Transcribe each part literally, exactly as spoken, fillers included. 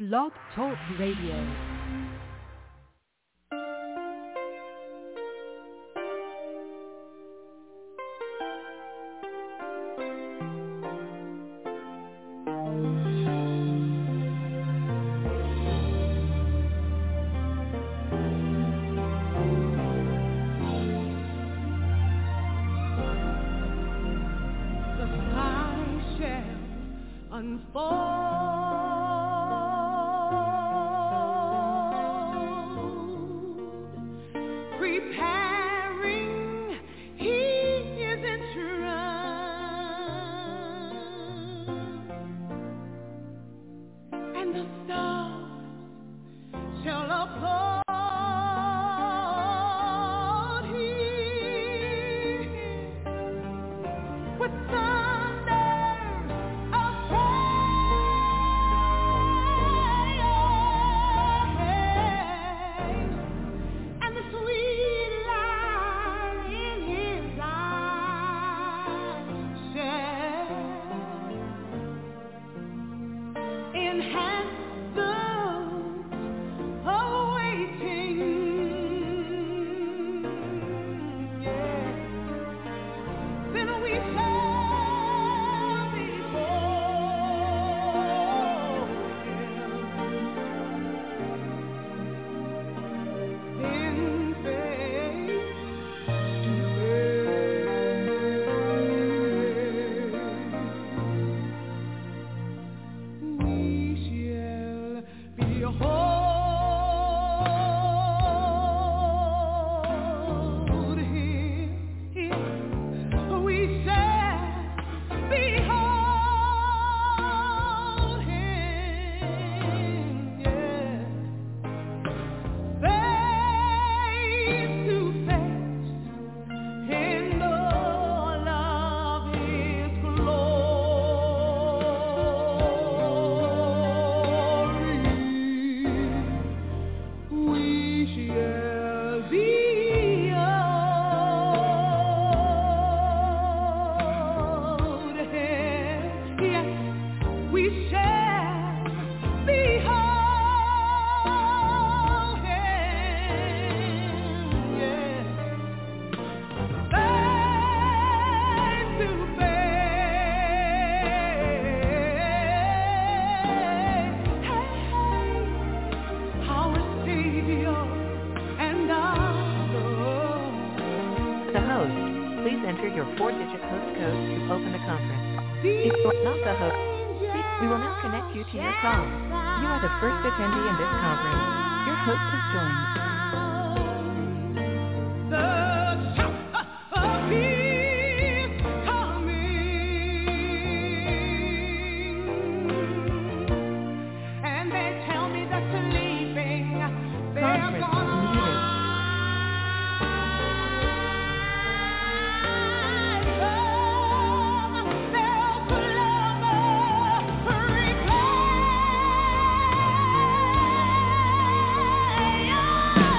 Blog Talk Radio. Yeah.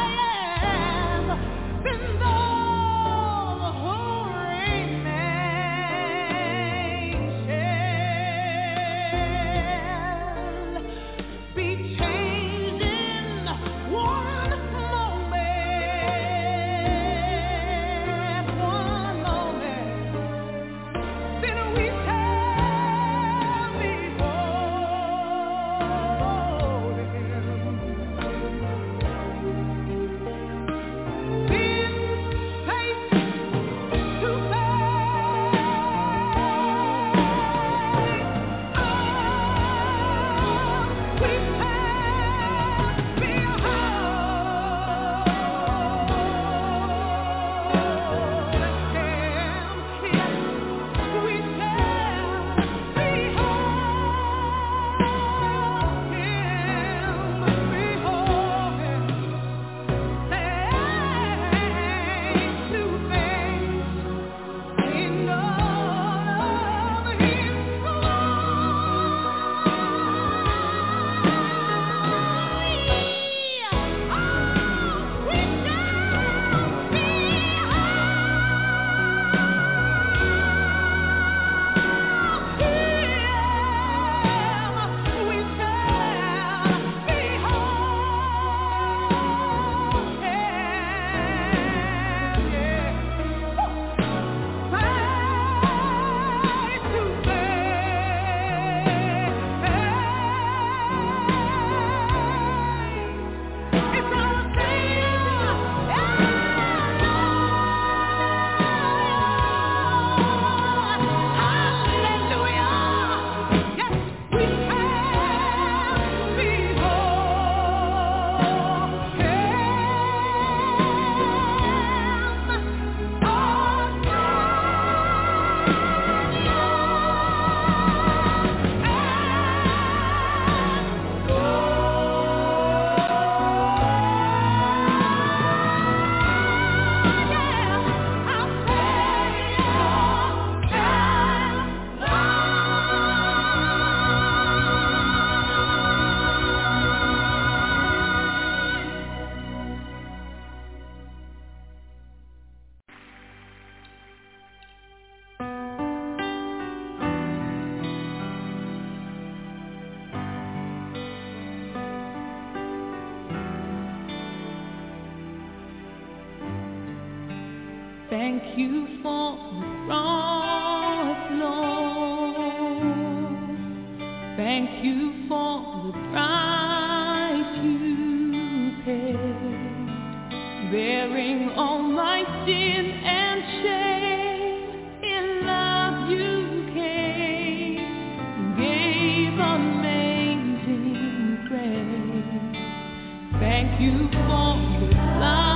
Thank you for the cross, Lord. Thank you for the price you paid, bearing all my sin and shame. In love you came and gave amazing grace. Thank you for the love.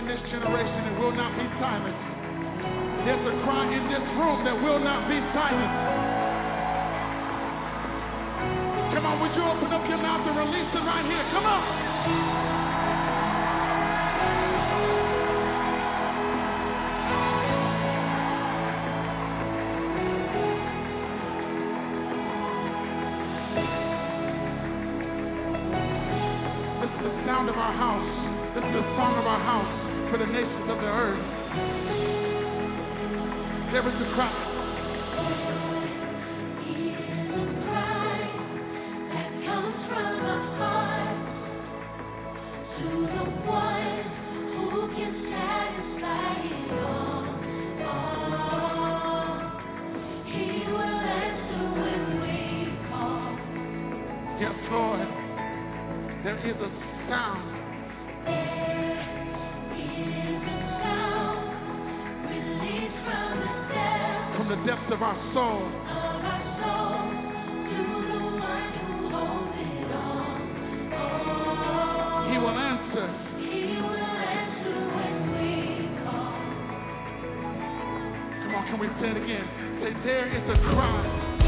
this generation that will not be silent. There's a cry in this room that will not be silent. Come on, would you open up your mouth and release it right here? Come on. This is the sound of our house. This is the song of our house for the nations of the earth. There is a cry. There is a sound. There is a sound released from the depths, from the depths of our soul. Of our soul to the one who holds it all. Oh, he will answer. He will answer when we call. Come on, can we say it again? Say, there is a cry.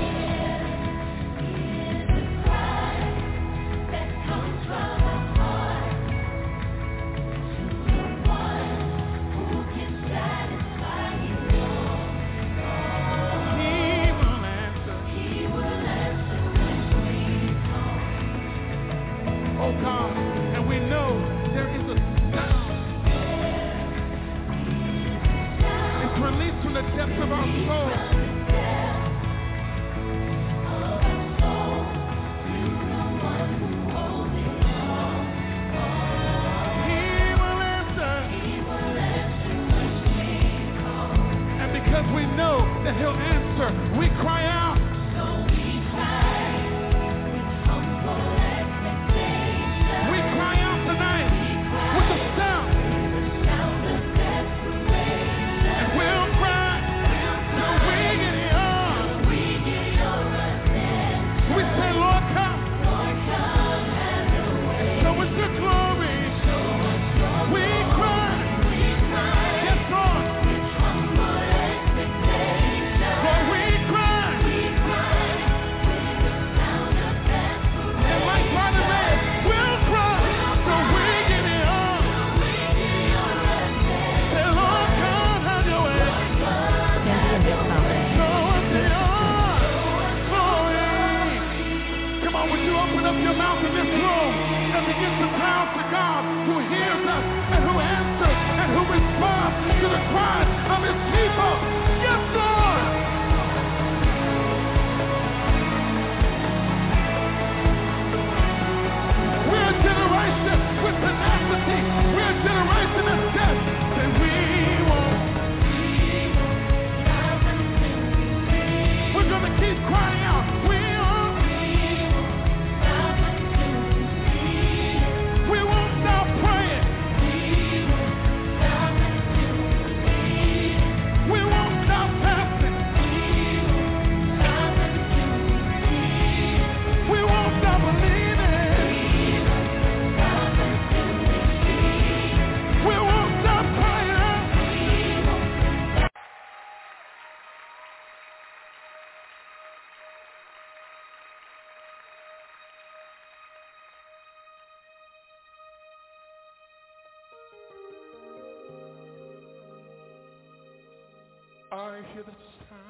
I hear the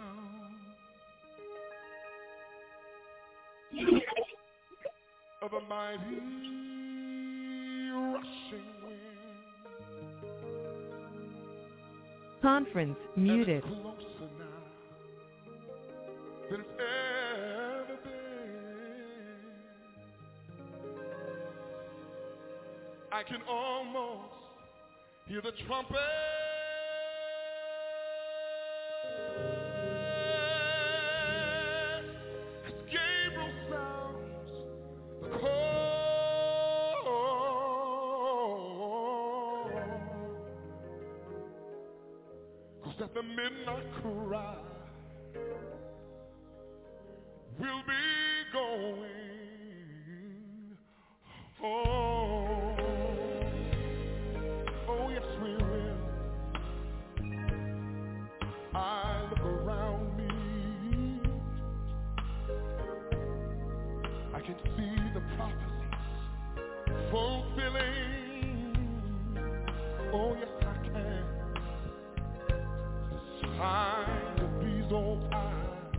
sound of a mighty rushing wind. Conference muted. And it's closer now than it's ever been. I can almost hear the trumpet. At the midnight cry, we'll be going home. Oh, yes, we will. I look around me, I can see the prophecies fulfilling. Oh yes, I can. The signs of these old times,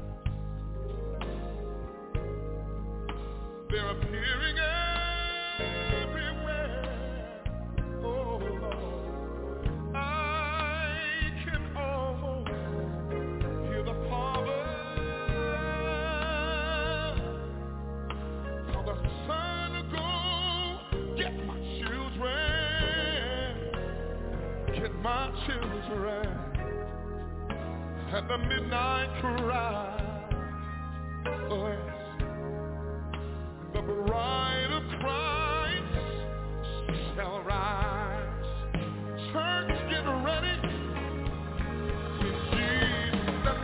they're appearing everywhere. Oh Lord, I can almost hear the Father tell the Son to go get my children, get my children at the midnight cry. Oh yes, the bride of Christ shall rise. Church, get ready. In Jesus'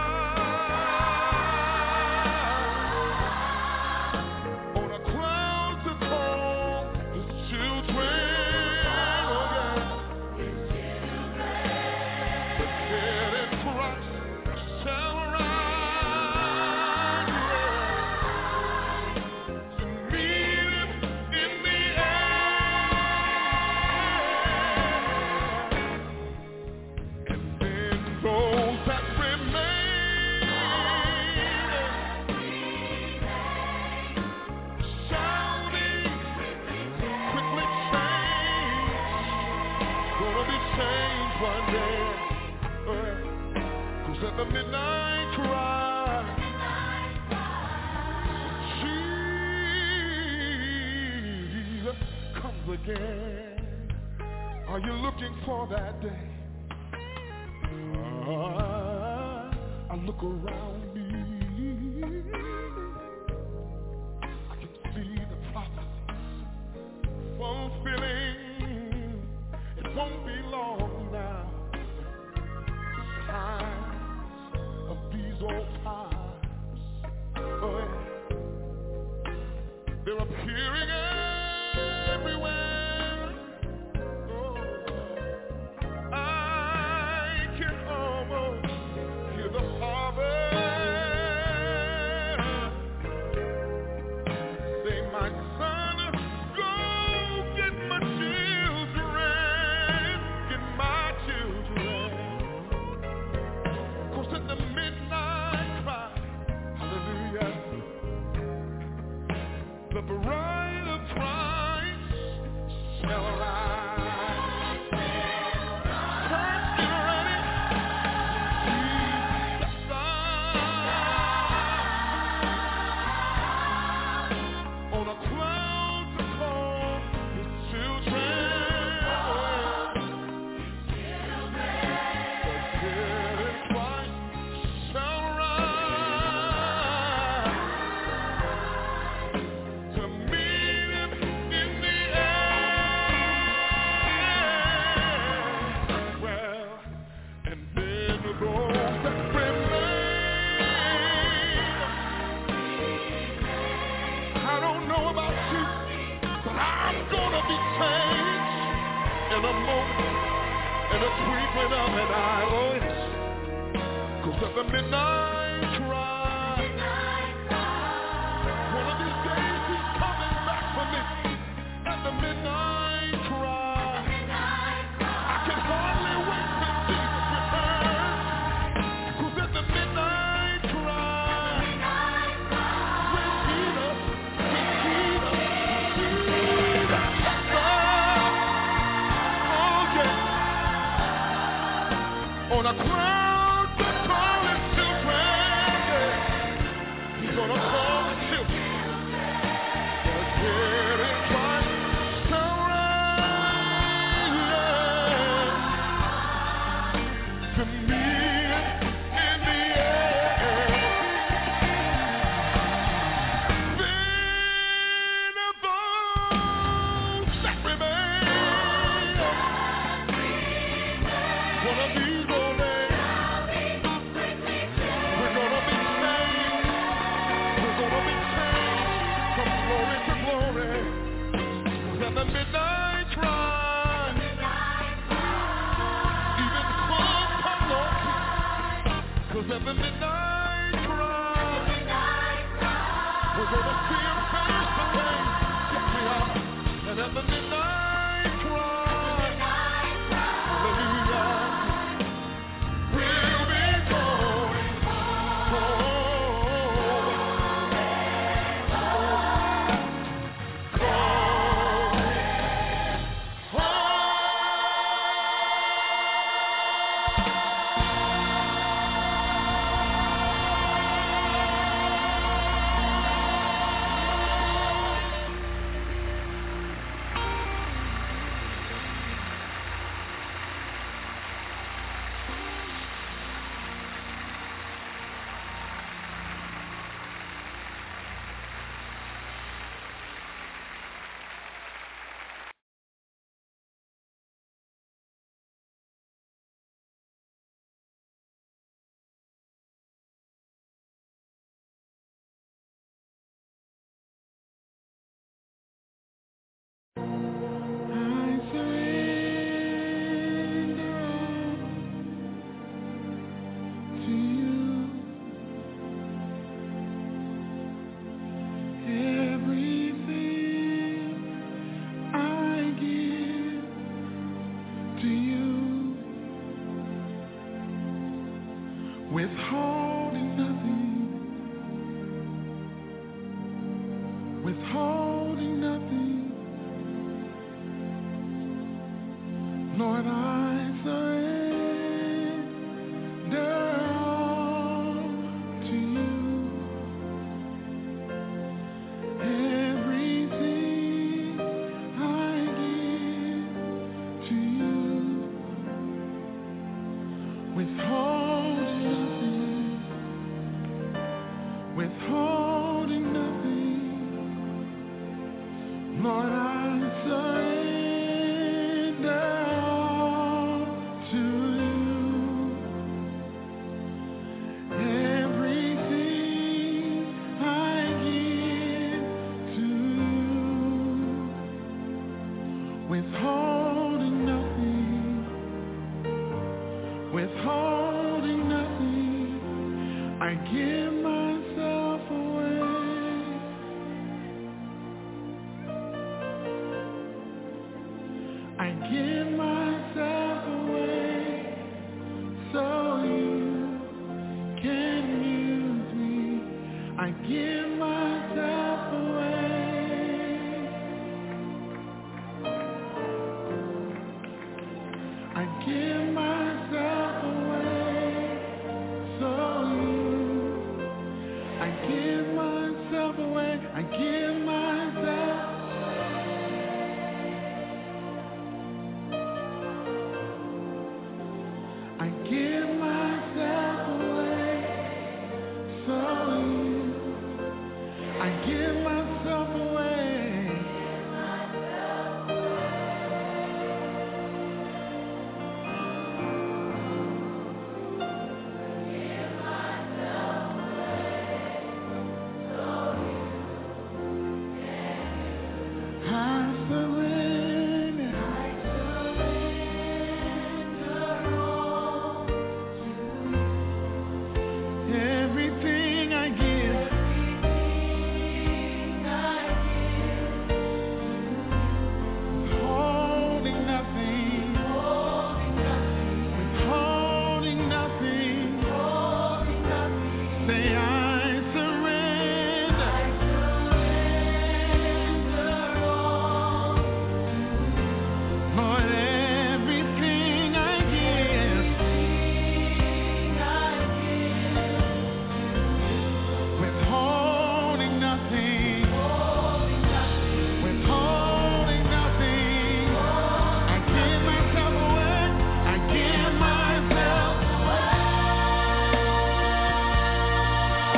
eyes, on a cloud to call His children. Oh yes, His children. The dead in Christ shall rise. Yeah. To meet Him in the air. And then those that remain shouting, quickly change, gonna be changed one day. Oh, yeah. 'Cause at the midnight cry, Jesus comes again. Are you looking for that day? Ah, I look around me, I can see the prophecies fulfilling. It won't be long now. Signs of these old times, oh yeah, they're appearing everywhere. Oh, I can almost hear the Father say, my son, go get my children, get my children. 'Cause at the midnight cry, hallelujah, the bride of Christ shall arise. Church, get ready. Jesus' eyes, on a cloud to call His children. The dead in Christ shall rise to meet Him in the air. Well, and then those that remain, I don't know about you, but I'm gonna be changed in a moment, in a twinkling of an eye. Oh yes. 'Cause at the midnight cry, one of these days He's coming back for me. At the midnight cry, I can hardly wait till Jesus returns. 'Cause at the midnight cry, when Jesus, when Jesus, when Jesus comes, oh yeah, on a cloud to call His children, yeah. He's gonna call His children. The dead in Christ shall rise to meet Him in the air. Then of those that remain, one of these old days, At the midnight cry, we're gonna see him face to face. Pick me up. And at the midnight cry, hallelujah, we'll be going home. Withholding nothing, withholding nothing, Lord, I surrender all to you. Everything I give to you, withholding nothing, withholding nothing, Lord, I surrender all to you. Everything I give to you, withholding nothing, withholding nothing, I give myself away. I give myself away so you can use me. I give myself away. I give myself away so you. I give myself away. I give myself. I give myself away so you. I give myself away. I surrender. Everything I give, holding nothing, withholding nothing. Say I surrender. Lord, everything I give, withholding nothing, withholding nothing. I give myself away. I give myself away.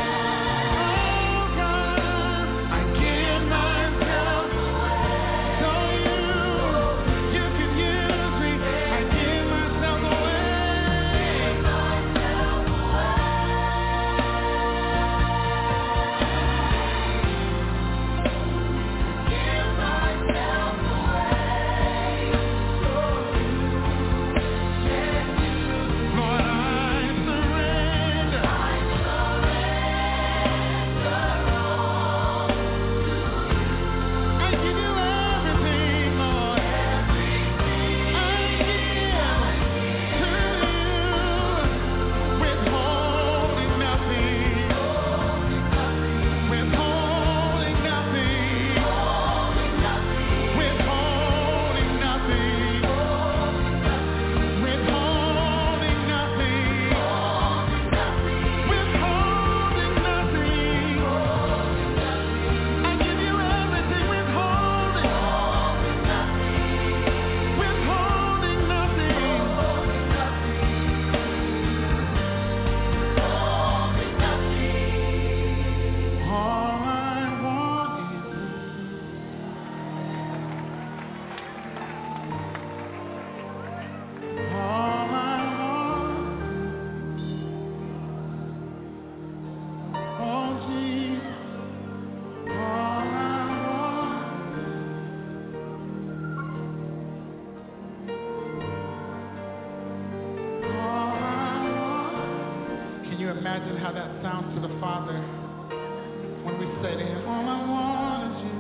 imagine how that sounds to the Father when we say to him, all I want is you.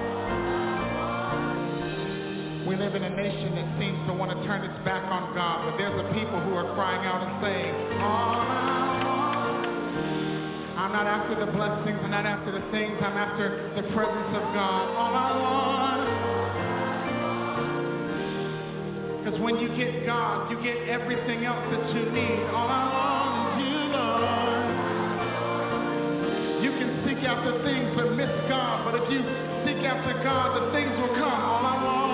We live in a nation that seems to want to turn its back on God, but there's a people who are crying out and saying, all I want. I'm not after the blessings, I'm not after the things, I'm after the presence of God. All I want. Because when you get God, you get everything else that you need. All I want is you, Lord. You can seek after things but miss God, but if you seek after God, the things will come. All I want.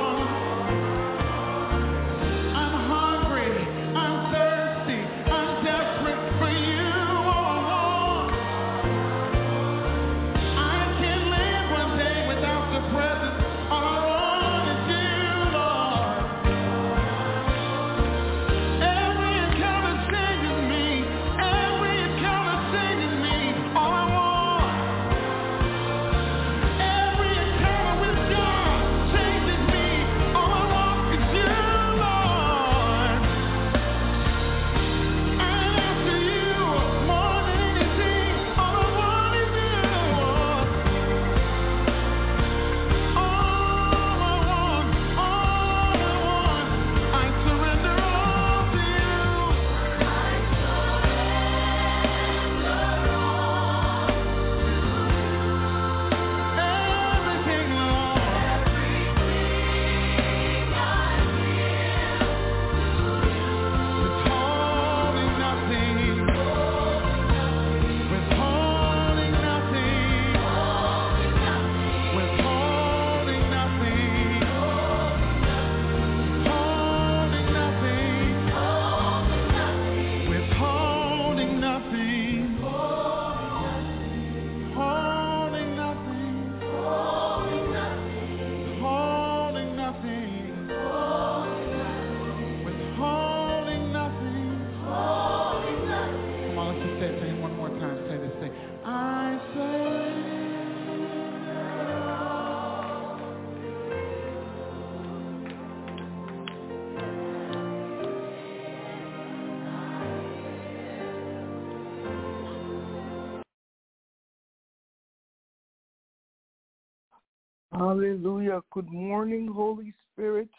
Hallelujah. Good morning, Holy Spirit.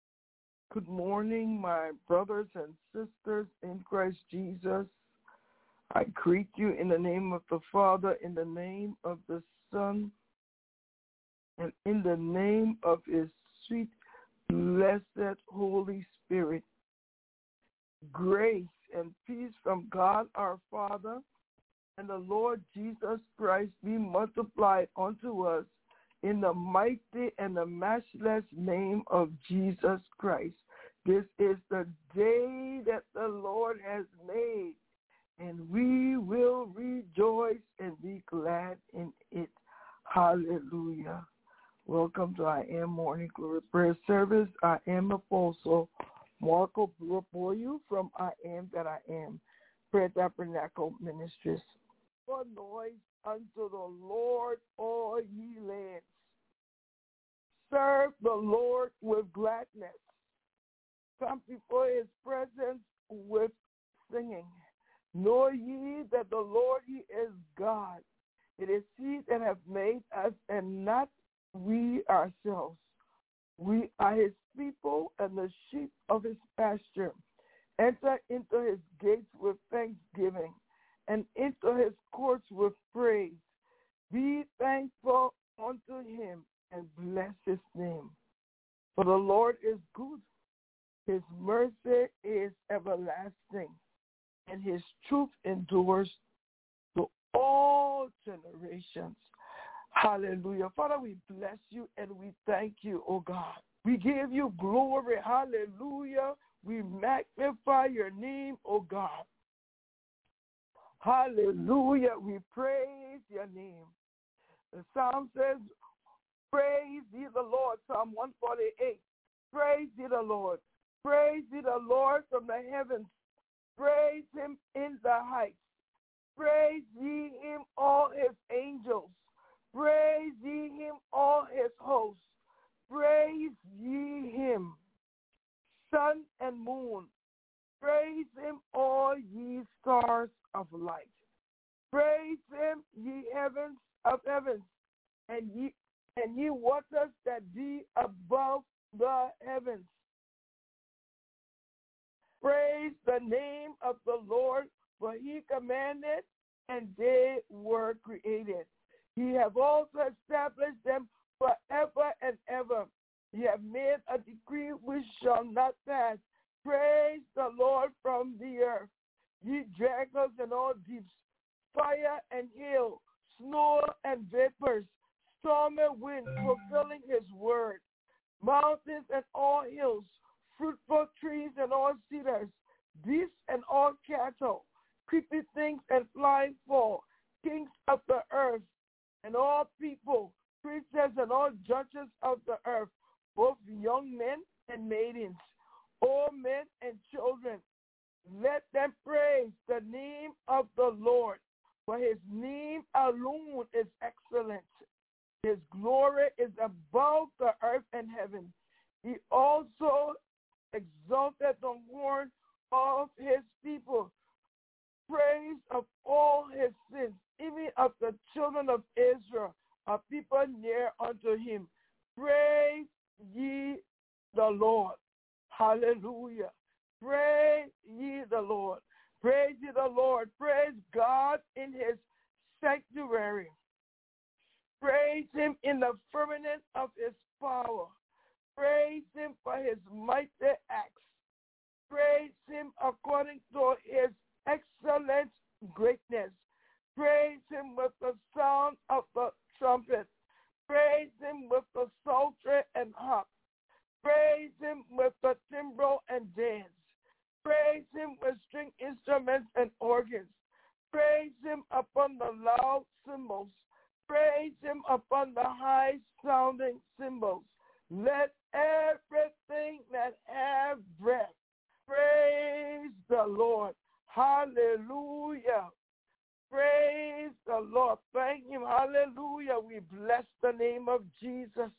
Good morning, my brothers and sisters in Christ Jesus. I greet you in the name of the Father, in the name of the Son, and in the name of his sweet, blessed Holy Spirit. Grace and peace from God our Father and the Lord Jesus Christ be multiplied unto us in the mighty and the matchless name of Jesus Christ. This is the day that the Lord has made, and we will rejoice and be glad in it. Hallelujah. Welcome to I Am Morning Glory Prayer Service. I am Apostle Marco Boyu from I Am That I Am Prayer Tabernacle Ministries. For noise unto the Lord, all ye lands. Serve the Lord with gladness. Come before his presence with singing. Know ye that the Lord, he is God. It is he that hath made us, and not we ourselves. We are his people and the sheep of his pasture. Enter into his gates with thanksgiving, and into his courts with praise. Be thankful unto him, and bless his name. For the Lord is good. His mercy is everlasting, and his truth endures to all generations. Hallelujah. Father, we bless you and we thank you, oh God. We give you glory. Hallelujah. We magnify your name, oh God. Hallelujah. We praise your name. The Psalm says, praise ye the Lord, Psalm one forty-eight. Praise ye the Lord. Praise ye the Lord from the heavens. Praise him in the heights. Praise ye him, all his angels. Praise ye him, all his hosts. Praise ye him, sun and moon. Praise him, all ye stars of light. Praise him, ye heavens of heavens, and ye and ye waters that be above the heavens. Praise the name of the Lord, for he commanded, and they were created. He have also established them forever and ever. He have made a decree which shall not pass. Praise the Lord from the earth, ye dragons and all deeps, fire and hail, snow and vapors, storm and wind, fulfilling his word, mountains and all hills, fruitful trees and all cedars, beasts and all cattle, creepy things and flying fowl, kings of the earth, and all people, princes and all judges of the earth, both young men and maidens, old men and children. Let them praise the name of the Lord, for his name alone is excellent. His glory is above the earth and heaven. He also exalted the horn of his people, praise of all his sins, even of the children of Israel, a people near unto him. Praise ye the Lord. Hallelujah. Praise ye the Lord. Praise ye the Lord. Praise God in his sanctuary. Praise him in the firmament of his power. Praise him for his mighty acts. Praise him according to his excellent greatness. Praise him with the sound of the trumpet. Praise him with the psaltery and harp. Praise him with the timbrel and dance. Praise him with string instruments and organs. Praise him upon the loud cymbals. Praise him upon the high-sounding cymbals. Let everything that have breath praise the Lord. Hallelujah. Praise the Lord. Thank him. Hallelujah. We bless the name of Jesus.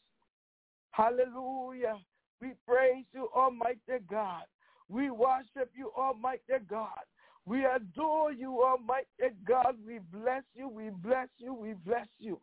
Hallelujah. We praise you, Almighty God. We worship you, Almighty God. We adore you, Almighty God. We bless you. We bless you. We bless you.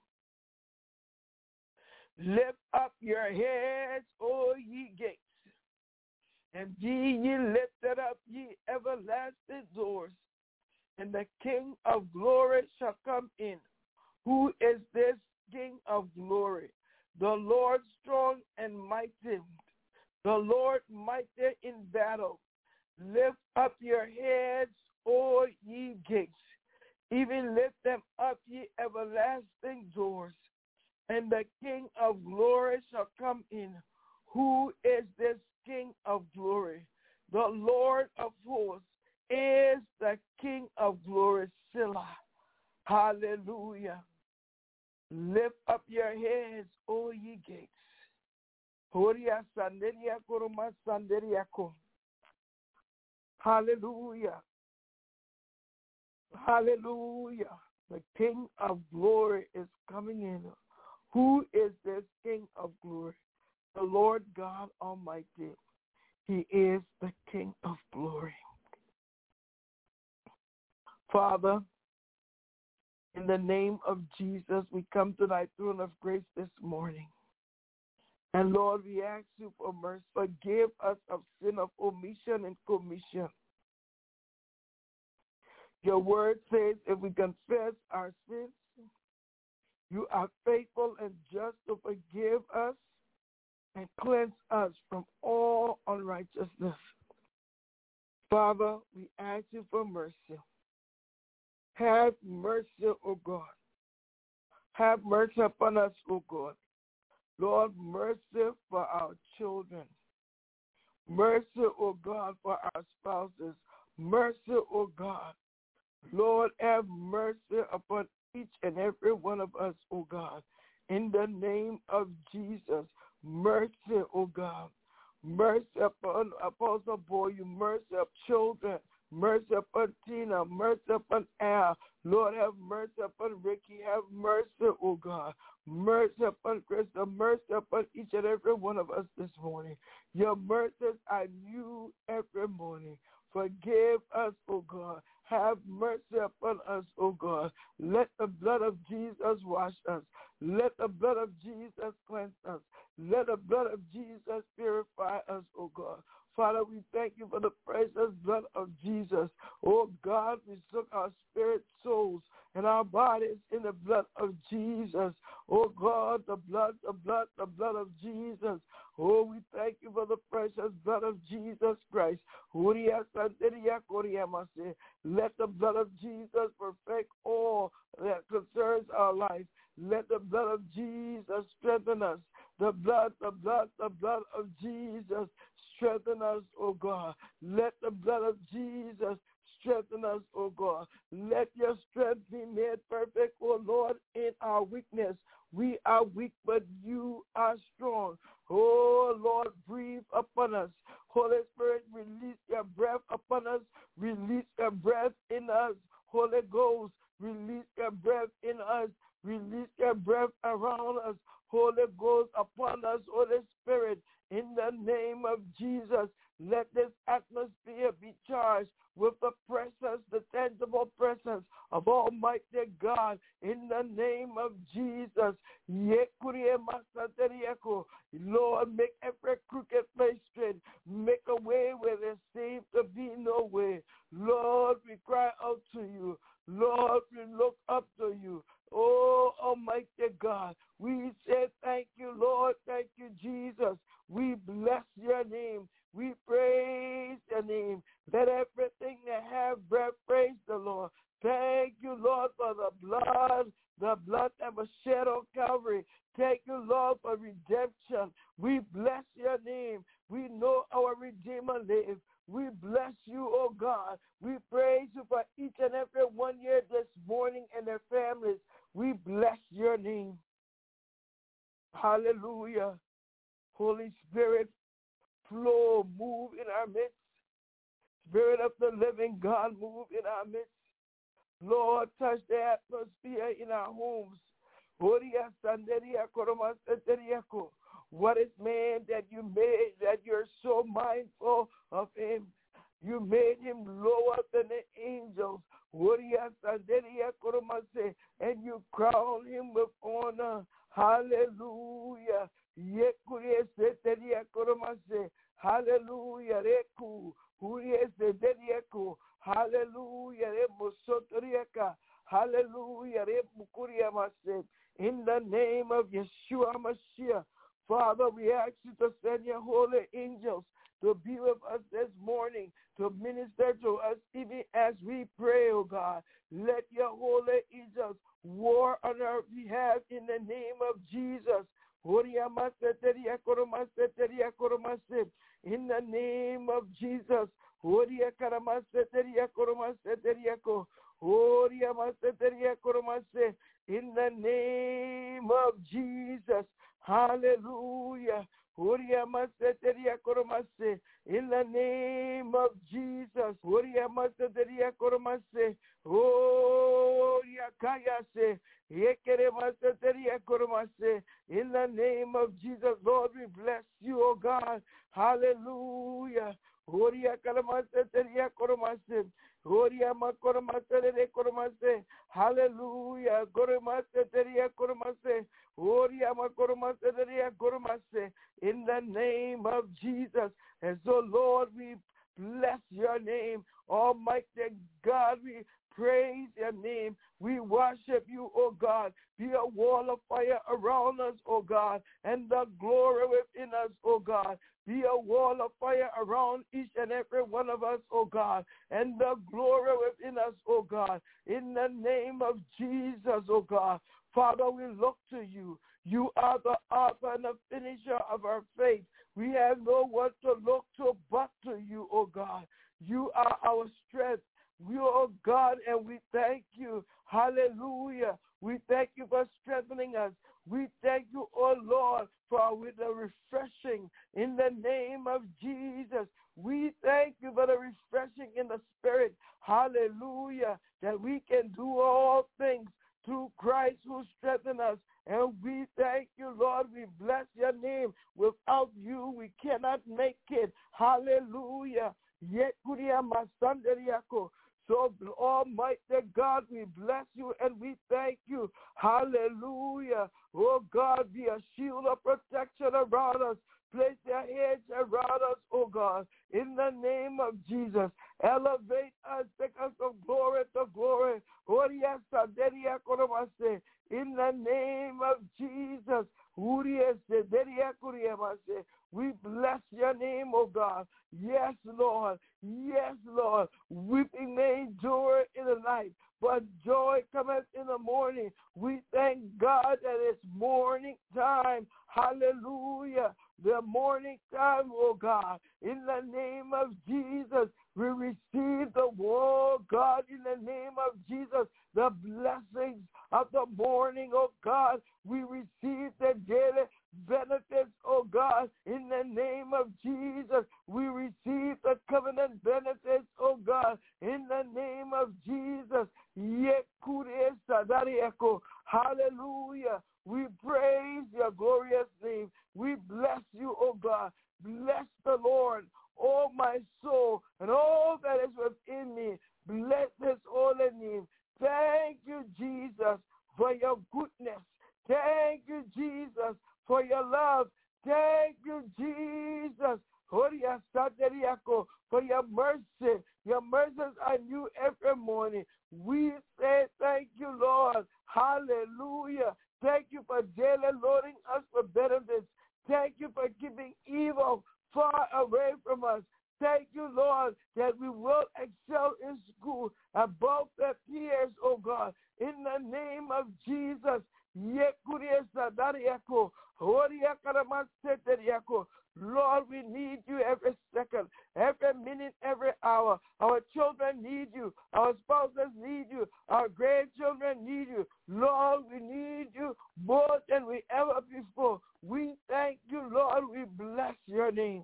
Lift up your heads, O ye gates, and be ye lifted up, ye everlasting doors, and the King of glory shall come in. Who is this King of glory? The Lord strong and mighty, the Lord mighty in battle. Lift up your heads, O ye gates, even lift them up, ye everlasting doors, and the King of glory shall come in. Who is this King of glory? The Lord of hosts is the King of glory. Selah. Hallelujah. Lift up your heads, O ye gates. Hallelujah. Hallelujah. The King of glory is coming in. Who is this King of glory? The Lord God Almighty. He is the King of glory. Father, in the name of Jesus, we come to thy throne of grace this morning. And Lord, we ask you for mercy. Forgive us of sin of omission and commission. Your word says if we confess our sins, you are faithful and just to forgive us and cleanse us from all unrighteousness. Father, we ask you for mercy. Have mercy, O God. Have mercy upon us, O God. Lord, mercy for our children. Mercy, O God, for our spouses. Mercy, O God. Lord, have mercy upon each and every one of us, O God. In the name of Jesus, mercy, O God. Mercy upon Apostle Boy, mercy upon children. Mercy upon Tina, mercy upon Al. Lord, have mercy upon Ricky. Have mercy, O God. Mercy upon Krista. Mercy upon each and every one of us this morning. Your mercies are new every morning. Forgive us, O God. Have mercy upon us, O God. Let the blood of Jesus wash us. Let the blood of Jesus cleanse us. Let the blood of Jesus purify us, O God. Father, we thank you for the precious blood of Jesus. Oh God, we soak our spirit, souls, and our bodies in the blood of Jesus. Oh God, the blood, the blood, the blood of Jesus. Oh, we thank you for the precious blood of Jesus Christ. Let the blood of Jesus perfect all that concerns our life. Let the blood of Jesus strengthen us. The blood, the blood, the blood of Jesus strengthen us, O God. Let the blood of Jesus strengthen us, O God. Let your strength be made perfect, O Lord, in our weakness. We are weak, but you are strong. Oh, Lord, breathe upon us. Holy Spirit, release your breath upon us. Release your breath in us. Holy Ghost, release your breath in us. Release your breath around us. Holy Ghost upon us, Holy Spirit, in the name of Jesus. Let this atmosphere be charged with the presence, the tangible presence of Almighty God, in the name of Jesus. Lord, make every crooked place straight. Make a way where there seems to be no way. Lord, we cry out to you. Lord, we look up to you. Oh, Almighty God, we say thank you, Lord. Thank you, Jesus. We bless your name. We praise your name. Let everything that have breath praise the Lord. Thank you, Lord, for the blood, the blood that was shed on Calvary. Thank you, Lord, for redemption. We bless your name. We know our Redeemer lives. We bless you, oh God. We praise you for each and every one here this morning and their families. We bless your name. Hallelujah. Holy Spirit, flow, move in our midst. Spirit of the living God, move in our midst. Lord, touch the atmosphere in our homes. What is man that you made, that you're so mindful of him? You made him lower than the angels. And you crowned him with honor. Hallelujah. Hallelujah. Hallelujah. Hallelujah. In the name of Yeshua Mashiach, Father, we ask you to send your holy angels to be with us this morning, to minister to us even as we pray, oh God. Let your holy angels war on our behalf in the name of Jesus. In the name of Jesus. In the name of Jesus. Hallelujah. In the name of Jesus. Oh, in the name of Jesus, Lord, we bless you, oh God. Hallelujah. Hallelujah. In the name of Jesus. And so, Lord, we bless your name. Almighty God, we praise your name. We worship you, oh God. Be a wall of fire around us, oh God, and the glory within us, oh God. Be a wall of fire around each and every one of us, oh God, and the glory within us, oh God. In the name of Jesus, oh God. Father, we look to you. You are the author and the finisher of our faith. We have no one to look to but to you, oh God. You are our strength. We, oh God, and we thank you. Hallelujah. We thank you for strengthening us. We thank you, oh Lord, for with the refreshing in the name of Jesus. We thank you for the refreshing in the spirit. Hallelujah. That we can do all things through Christ who strengthens us. And we thank you, Lord. We bless your name. Without you, we cannot make it. Hallelujah. So, Almighty God, we bless you and we thank you. Hallelujah. Oh God, be a shield of protection around us. Place your hedge around us, oh God, in the name of Jesus. Elevate us, take us from glory to glory. Oh yes, in the name of Jesus. We bless your name, oh God. Yes, Lord. Yes, Lord. Weeping may endure in the night, but joy cometh in the morning. We thank God that it's morning time. Hallelujah. The morning time, oh God. In the name of Jesus, we receive the word, God, in the name of Jesus, the blessings of the morning, oh God. We receive the daily benefits, oh God, in the name of Jesus. We receive the covenant benefits, oh God, in the name of Jesus. Hallelujah. We praise your glorious name. We bless you, oh God. Bless the Lord, oh my soul, and all that is within me. Bless his holy name. Thank you, Jesus, for your goodness. Thank you, Jesus, for your love. Thank you, Jesus, for your mercy. Your mercies are new every morning. We say thank you, Lord. Hallelujah. Thank you for daily loading us with benefits. Thank you for keeping evil far away from us. Thank you, Lord, that we will excel in school above their peers, oh God. In the name of Jesus. Lord, we need you every second, every minute, every hour. Our children need you. Our spouses need you. Our grandchildren need you. Lord, we need you more than we ever before. We thank you, Lord. We bless your name.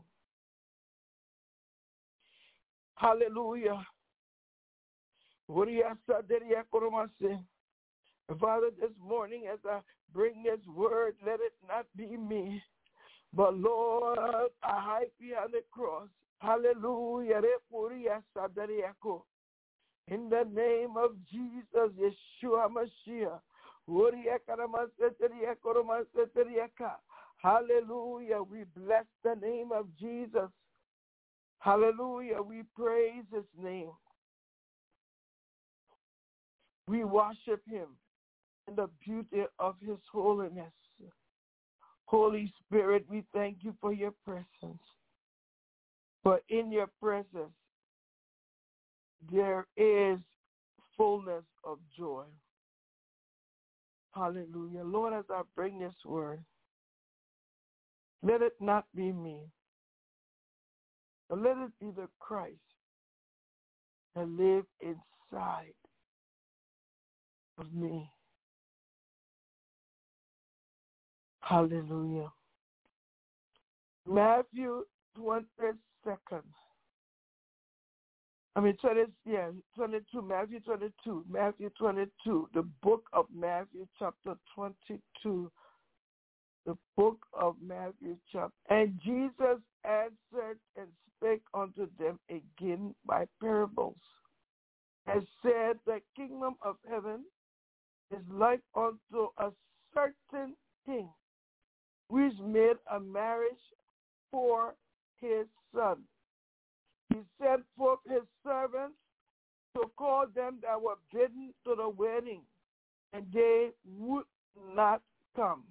Hallelujah. Father, this morning as I bring this word, let it not be me, but Lord, I hide behind the cross. Hallelujah. In the name of Jesus, Yeshua Mashiach. Hallelujah. We bless the name of Jesus. Hallelujah. We praise his name. We worship him in the beauty of his holiness. Holy Spirit, we thank you for your presence. For in your presence, there is fullness of joy. Hallelujah. Lord, as I bring this word, let it not be me, but let it be the Christ that lives inside of me. Hallelujah. Matthew twenty-second. I mean, twenty, yeah, twenty-two, Matthew twenty-two, Matthew twenty-two, the book of Matthew chapter twenty-two, the book of Matthew chapter. And Jesus answered and spake unto them again by parables, and said, the kingdom of heaven is like unto a certain king, which made a marriage for his son. He sent forth his servants to call them that were bidden to the wedding, and they would not come.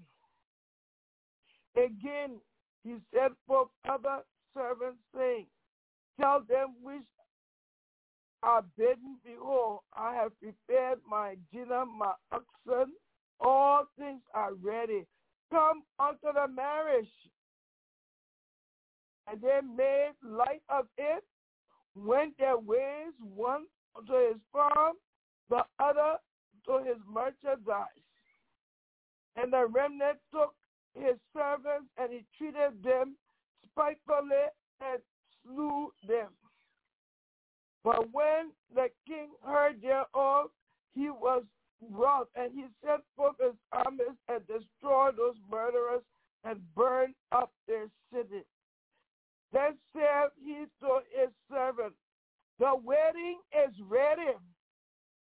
Again, he sent forth other servants, saying, tell them which are bidden, behold, I have prepared my dinner, my oxen, all things are ready. Come unto the marriage. And they made light of it, went their ways, one to his farm, the other to his merchandise. And the remnant took his servants, and he treated them spitefully and slew them. But when the king heard thereof, he was wroth, and he sent forth his armies and destroyed those murderers and burned up their city. Then said he to his servant, the wedding is ready,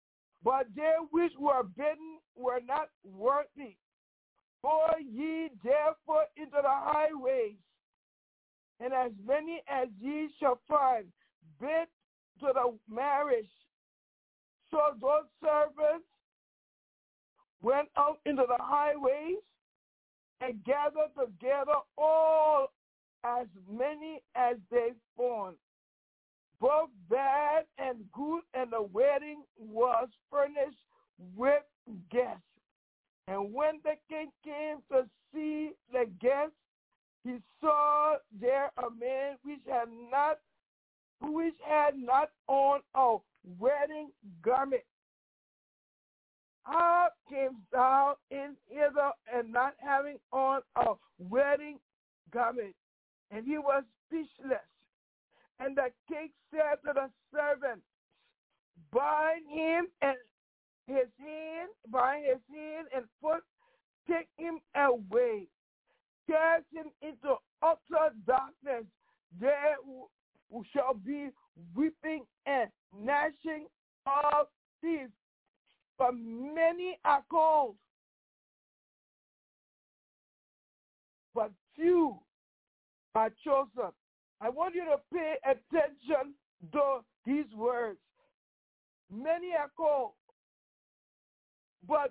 But they which were bidden were not worthy. Go ye therefore into the highways, and as many as ye shall find, bid to the marriage. So those servants went out into the highways and gathered together all as many as they found, both bad and good, and the wedding was furnished with guests. And when the king came to see the guests, he saw there a man which had not, which had not on a wedding garment. How came thou in hither and not having on a wedding garment? And he was speechless. And the king said to the servant, bind him and his hand, bind his hand and foot, take him away, cast him into utter darkness. There shall be weeping and gnashing of teeth. For many are called, but few are chosen. I want you to pay attention to these words. Many are called, but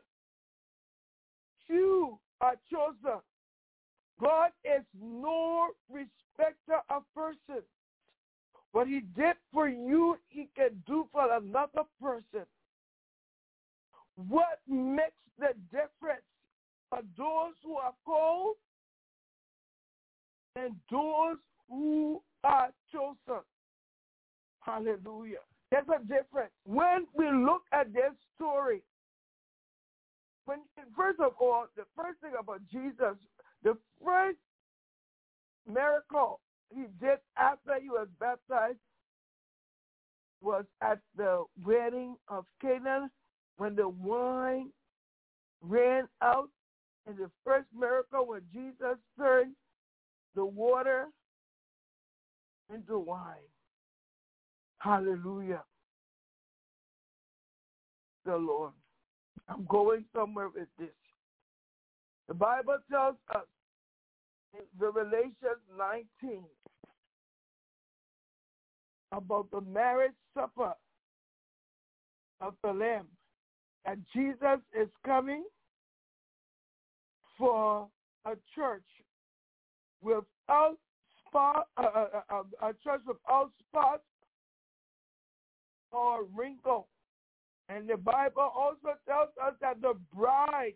few are chosen. God is no respecter of persons. What he did for you, he can do for another person. What makes the difference for those who are called and those who are chosen? Hallelujah. There's a difference. When we look at this story, when first of all, the first thing about Jesus, the first miracle he did after he was baptized was at the wedding of Cana, when the wine ran out, and the first miracle when Jesus turned the water into wine. Hallelujah. The Lord. I'm going somewhere with this. The Bible tells us in Revelation nineteen about the marriage supper of the Lamb, that Jesus is coming for a church without spot, uh, uh, uh, a church without spot or wrinkle. And the Bible also tells us that the bride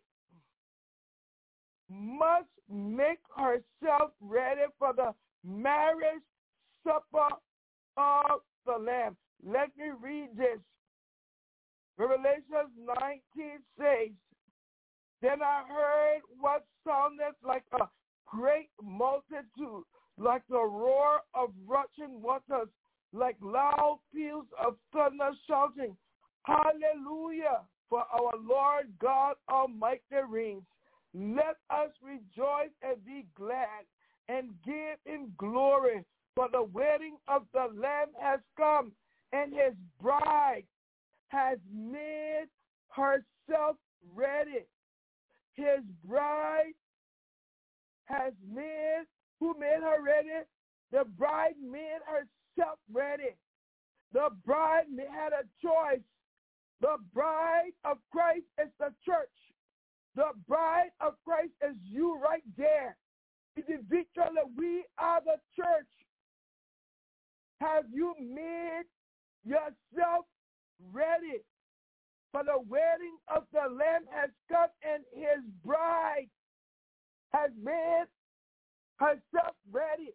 must make herself ready for the marriage supper of the Lamb. Let me read this. Revelation nineteen says, then I heard what sounded like a great multitude, like the roar of rushing waters, like loud peals of thunder shouting, hallelujah, for our Lord God Almighty reigns. Let us rejoice and be glad and give him glory, for the wedding of the Lamb has come, and his bride has made herself ready. His bride has made, who made her ready? The bride made herself ready. The bride had a choice. The bride of Christ is the church. The bride of Christ is you right there. Individually, we are the church. Have you made yourself ready? For the wedding of the Lamb has come, and his bride has made herself ready.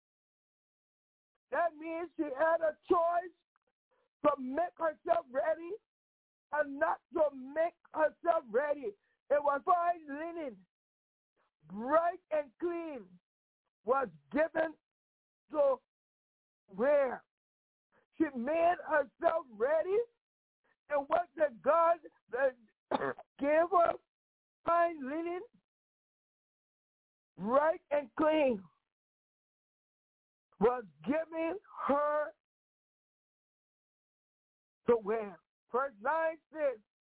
That means she had a choice to make herself ready and not to make herself ready. It was fine linen, bright and clean, was given to wear. She made herself ready, and what the God that gave her, fine linen, bright and clean, was giving her to wear. Verse nine says,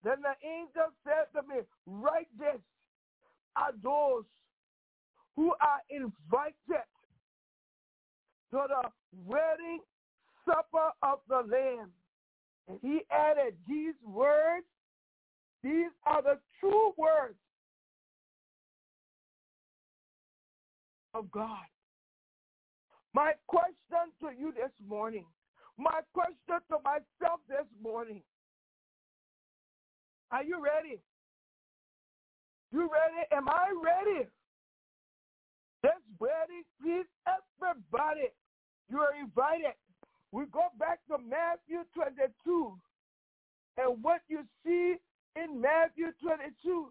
Then the angel said to me, write this are those who are invited to the wedding supper of the Lamb. And he added these words, these are the true words of God. My question to you this morning, my question to myself this morning, are you ready? You ready? Am I ready? This wedding, please, everybody, you are invited. We go back to Matthew twenty-two, and what you see in Matthew twenty-two,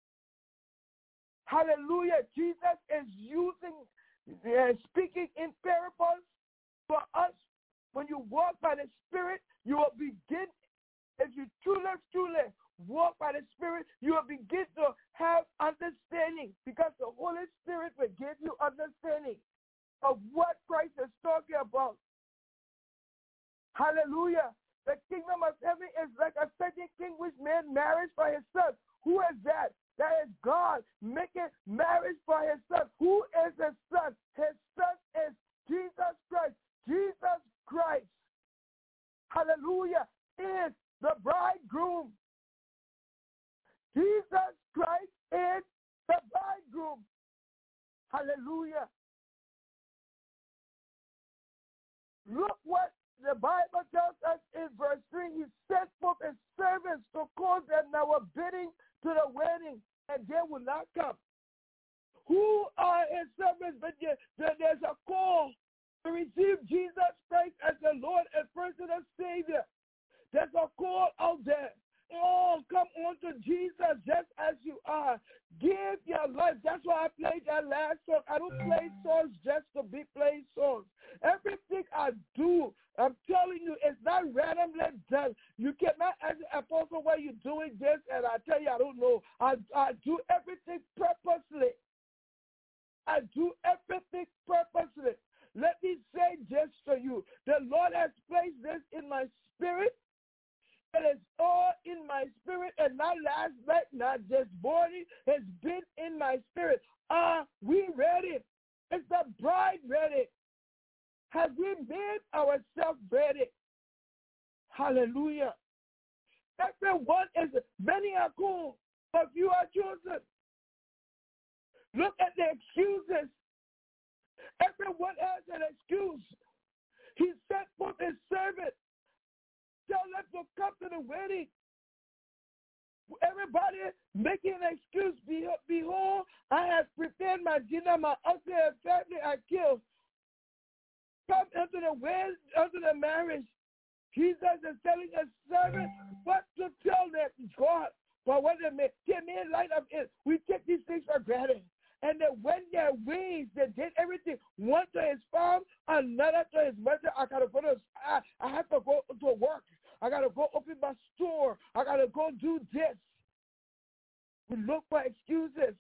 hallelujah, Jesus is using, uh, speaking in parables for us. When you walk by the Spirit, you will begin, if you truly, truly walk by the Spirit, you will begin to have understanding, because the Holy Spirit will give you understanding of what Christ is talking about. Hallelujah. The kingdom of heaven is like a certain king which made marriage for his son. Who is that? That is God making marriage for his son. Who is his son? His son is Jesus Christ. Jesus Christ, hallelujah, is the bridegroom. Jesus Christ is the bridegroom. Hallelujah. Look what the Bible tells us in verse three. He sent forth his servants to call them that were bidding to the wedding, and they will not come. Who are his servants? But there's a call to receive Jesus Christ as the Lord and personal Savior. There's a call out there. Oh, come on to Jesus just as you are. Give your life. That's why I played that last song. I don't play songs just to be playing songs. Everything I do, I'm telling you, it's not randomly done. You cannot ask the apostle, why you doing this? And I tell you, I don't know. I, I do everything purposely. I do everything purposely. Let me say this to you. The Lord has placed this in my spirit. It is all in my spirit, and not last night, not this morning. It's been in my spirit. Are we ready? Is the bride ready? Have we made ourselves ready? Hallelujah. Everyone is, many are called, but few are chosen. Look at the excuses. Everyone has an excuse. He sent forth his servant. Tell them to come to the wedding. Everybody making an excuse. Behold, I have prepared my dinner, my uncle and family I killed. Come into the wedding, into the marriage. Jesus is telling his servant what to tell them. God, but what they make, give me a light of it. We take these things for granted. And they went their ways. They did everything. One to his farm, another to his mother. I gotta go to. I, I have to go to work. I gotta go open my store. I gotta go do this. We look for excuses.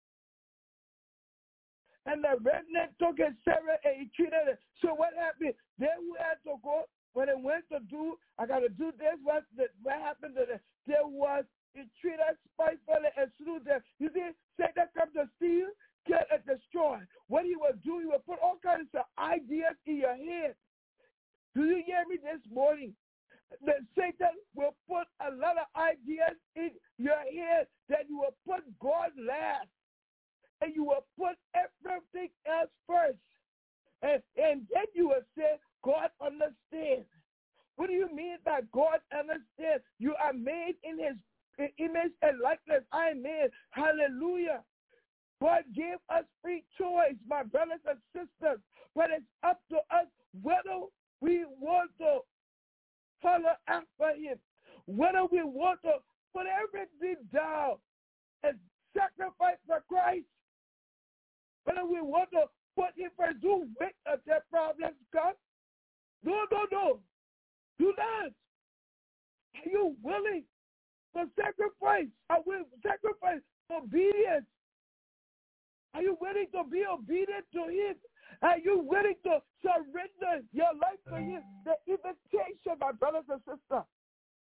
And the redneck took his Sarah and he treated it. So what happened? They who had to go when they went to do. I gotta do this. What? What happened to them? There was. He treated us spitefully and slew them. You see, Satan comes to steal, kill, and destroy. What he will do, he will put all kinds of ideas in your head. Do you hear me this morning? That Satan will put a lot of ideas in your head that you will put God last. And you will put everything else first. And, and then you will say, God understands. What do you mean by God understands? You are made in his image and likeness. I am made. Hallelujah. God gave us free choice, my brothers and sisters. But it's up to us whether we want to follow after him, whether we want to put everything down and sacrifice for Christ, whether we want to put him first. Do wait until problems come. No, no, no. Do not. Are you willing to sacrifice? I will sacrifice obedience. Are you willing to be obedient to him? Are you willing to surrender your life to him? The invitation, my brothers and sisters.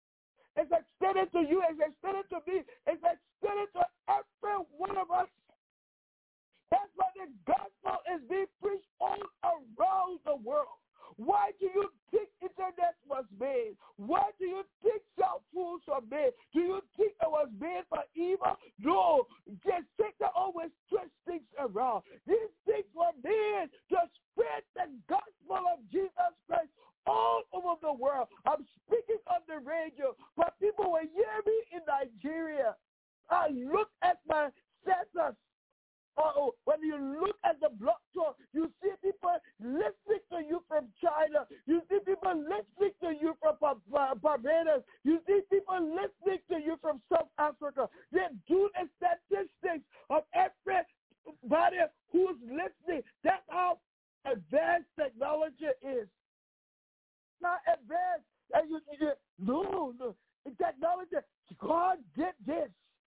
It's extended to you. It's extended to me. It's extended to every one of us. That's why the gospel is being preached all around the world. Why do you think internet was made? Why do you think cell phones were made? Do you think it was made for evil? No. Just Satan always twists things around. These things were made to spread the gospel of Jesus Christ all over the world. I'm speaking on the radio, but people will hear me in Nigeria. I look at my census. Uh-oh. When you look at the block talk, you see people listening to you from China. You see people listening to you from Barbados. You see people listening to you from South Africa. They do the statistics of everybody who's listening. That's how advanced technology is. Not advanced. And you, you, no, no. In technology, God did this.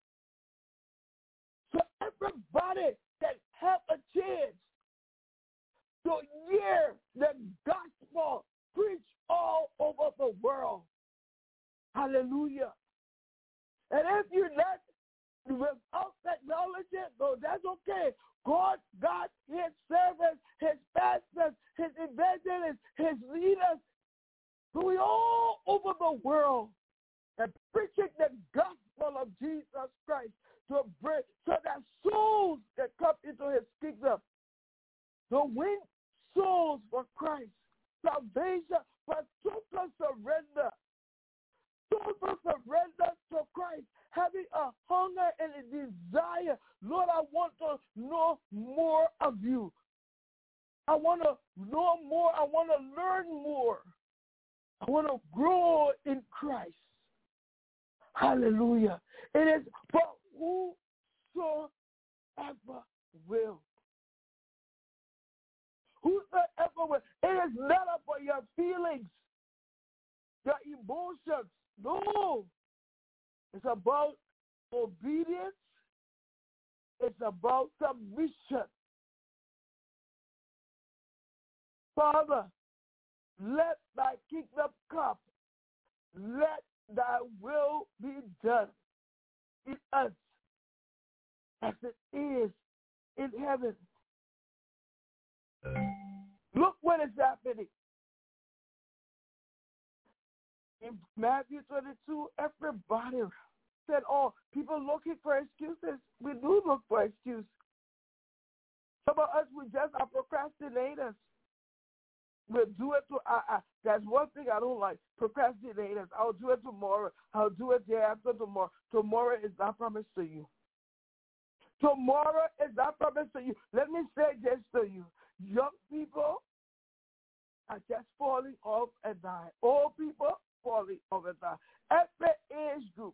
So everybody can have a chance to hear the gospel preached all over the world. Hallelujah. And if you're not without technology, no, that's okay. God got his servants, his pastors, his evangelists, his leaders going all over the world and preaching the gospel of Jesus Christ. To bring, so that souls that come into his kingdom, to win souls for Christ, salvation, but total surrender, total surrender to Christ, having a hunger and a desire. Lord, I want to know more of you. I want to know more. I want to learn more. I want to grow in Christ. Hallelujah. It is for whosoever will. Whosoever will. It is not about your feelings, your emotions. No. It's about obedience. It's about submission. Father, let thy kingdom come. Let thy will be done in us as it is in heaven. Look what is happening. In Matthew twenty-two, everybody said, oh, people looking for excuses. We do look for excuses. Some of us, we just are procrastinators. We'll do it to, uh, uh, that's one thing I don't like, procrastinators. I'll do it tomorrow. I'll do it day after tomorrow. Tomorrow is not promised to you. Tomorrow is not promised to you. Let me say this to you. Young people are just falling off and dying. Old people falling off and dying. Every age group.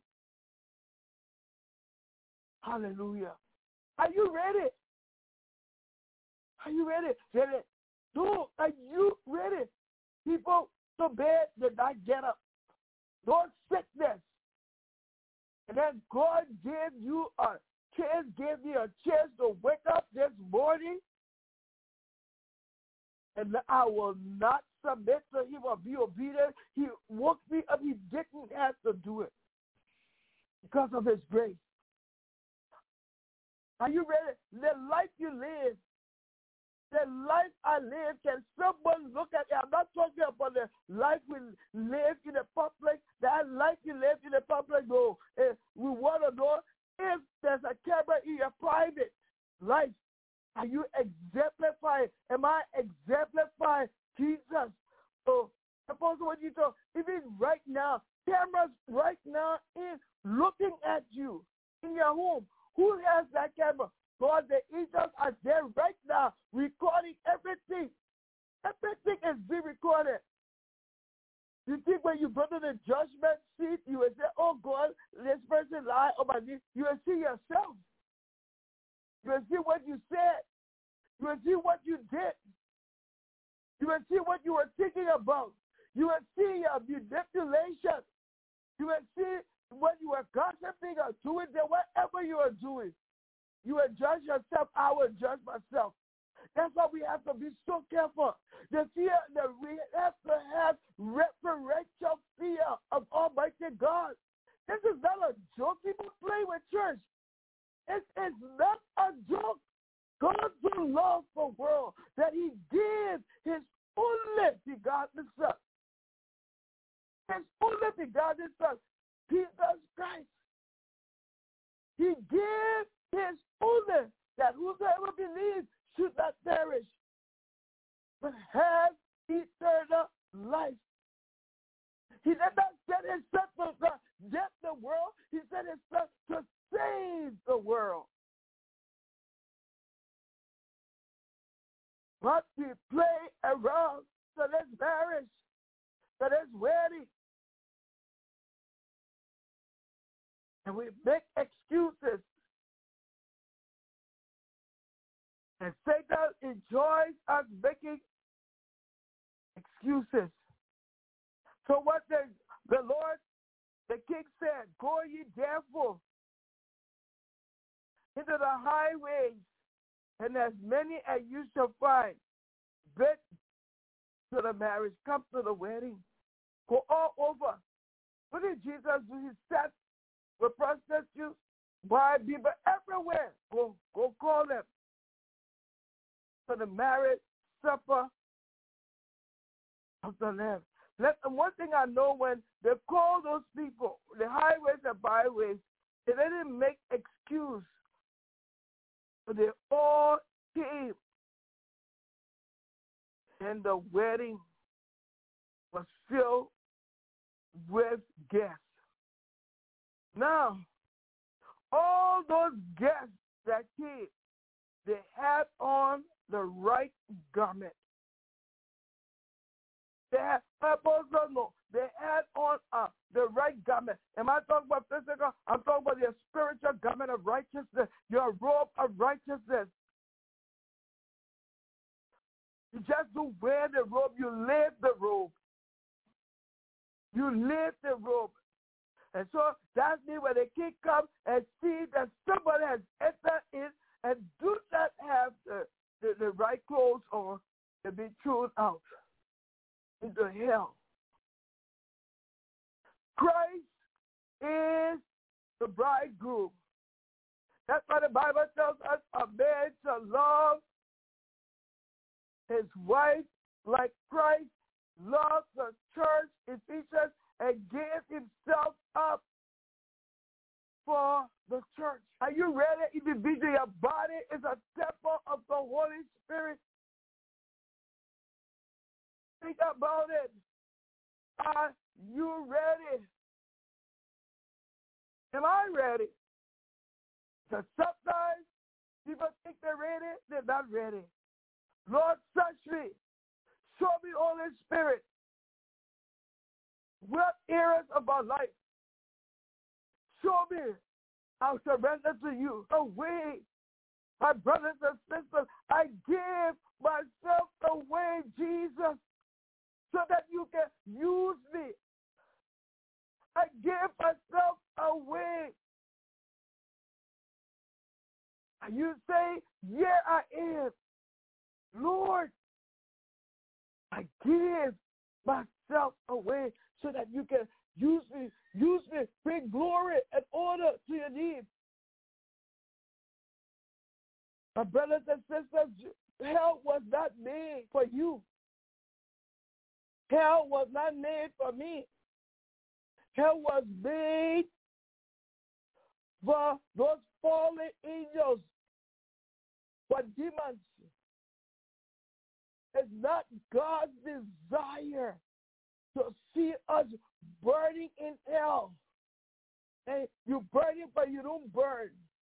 Hallelujah. Are you ready? Are you ready? Ready? Dude, are you ready? People to bed did not get up. No sickness. And then God gave you a chance, gave me a chance to wake up this morning. And I will not submit to him or be obedient. He woke me up. He didn't have to do it because of his grace. Are you ready? The life you live, the life I live, can someone look at it? I'm not talking about the life we live in the public. That life you live in the public, no. If we want to know if there's a camera in your private life. Are you exemplifying? Am I exemplifying Jesus? So, suppose what you talk, even right now, cameras right now is looking at you in your home. Who has that camera? God, the angels are there right now recording everything. Everything is being recorded. You think when you go to the judgment seat, you will say, oh God, this person lied on my knee. You will see yourself. You will see what you said. You will see what you did. You will see what you were thinking about. You will see your manipulation. You will see what you were gossiping or doing there, whatever you are doing. You will judge yourself. I will judge myself. That's why we have to be so careful. The fear that we have to have reverential fear of Almighty God. This is not a joke. People play with church. It is not a joke. God so loved the world that he gave his only begotten Son. His only begotten Son, Jesus Christ. He gave his only, that whosoever believes should not perish, but have eternal life. He did not send his Son to condemn the world. He sent his Son to save the world. But we play around to this marriage, to this wedding. And we make excuses. And Satan enjoys us making excuses. So what the, the Lord, the King said, go ye therefore into the highways, and as many as you shall find, bid to the marriage, come to the wedding. Go all over. What did Jesus do? He sat with prostitutes, wild people everywhere. Go, go call them for the marriage supper of the Lamb. Let, one thing I know, when they call those people, the highways and byways, they didn't make excuse. But they all came. And the wedding was filled with guests. Now, all those guests that came, they had on the right garment. They had, also know, they had on uh, the right garment. Am I talking about physical? I'm talking about your spiritual garment of righteousness, your robe of righteousness. You just don't wear the robe, you live the robe. You live the robe. And so that's me when the king comes and see that somebody has entered in and do not have the, the, the right clothes on, to be thrown out into hell. Christ is the bridegroom. That's why the Bible tells us a man shall love his wife like Christ loved the church, Ephesians, and gave himself up for the church. Are you ready, individual? Your body is a temple of the Holy Spirit. Think about it. Are you ready? Am I ready? Because sometimes people think they're ready, they're not ready. Lord, touch me. Show me, Holy Spirit, what areas of my life. Show me. I'll surrender to you. Away. My brothers and sisters, I give myself away, Jesus, so that you can use me. I give myself away. And you say, yeah, I am. Lord, I give myself away so that you can use me, use me, bring glory and honor to your needs. My brothers and sisters, hell was not made for you. Hell was not made for me. Hell was made for those fallen angels, for demons. It's not God's desire to see us burning in hell. And you burn it, but you don't burn.